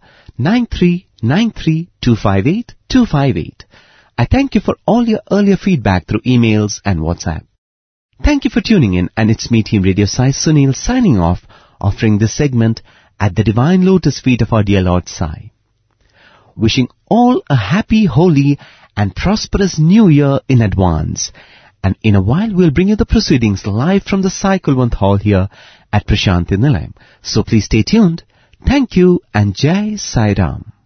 9393258258. I thank you for all your earlier feedback through emails and WhatsApp. Thank you for tuning in, and it's me, Team Radio Sai Sunil, signing off, offering this segment at the divine lotus feet of our dear Lord Sai. Wishing all a happy, holy and prosperous New Year in advance. And in a while we'll bring you the proceedings live from the Sai Kulwant Hall here at Prashanti Nilayam. So please stay tuned. Thank you and Jai Sai Ram.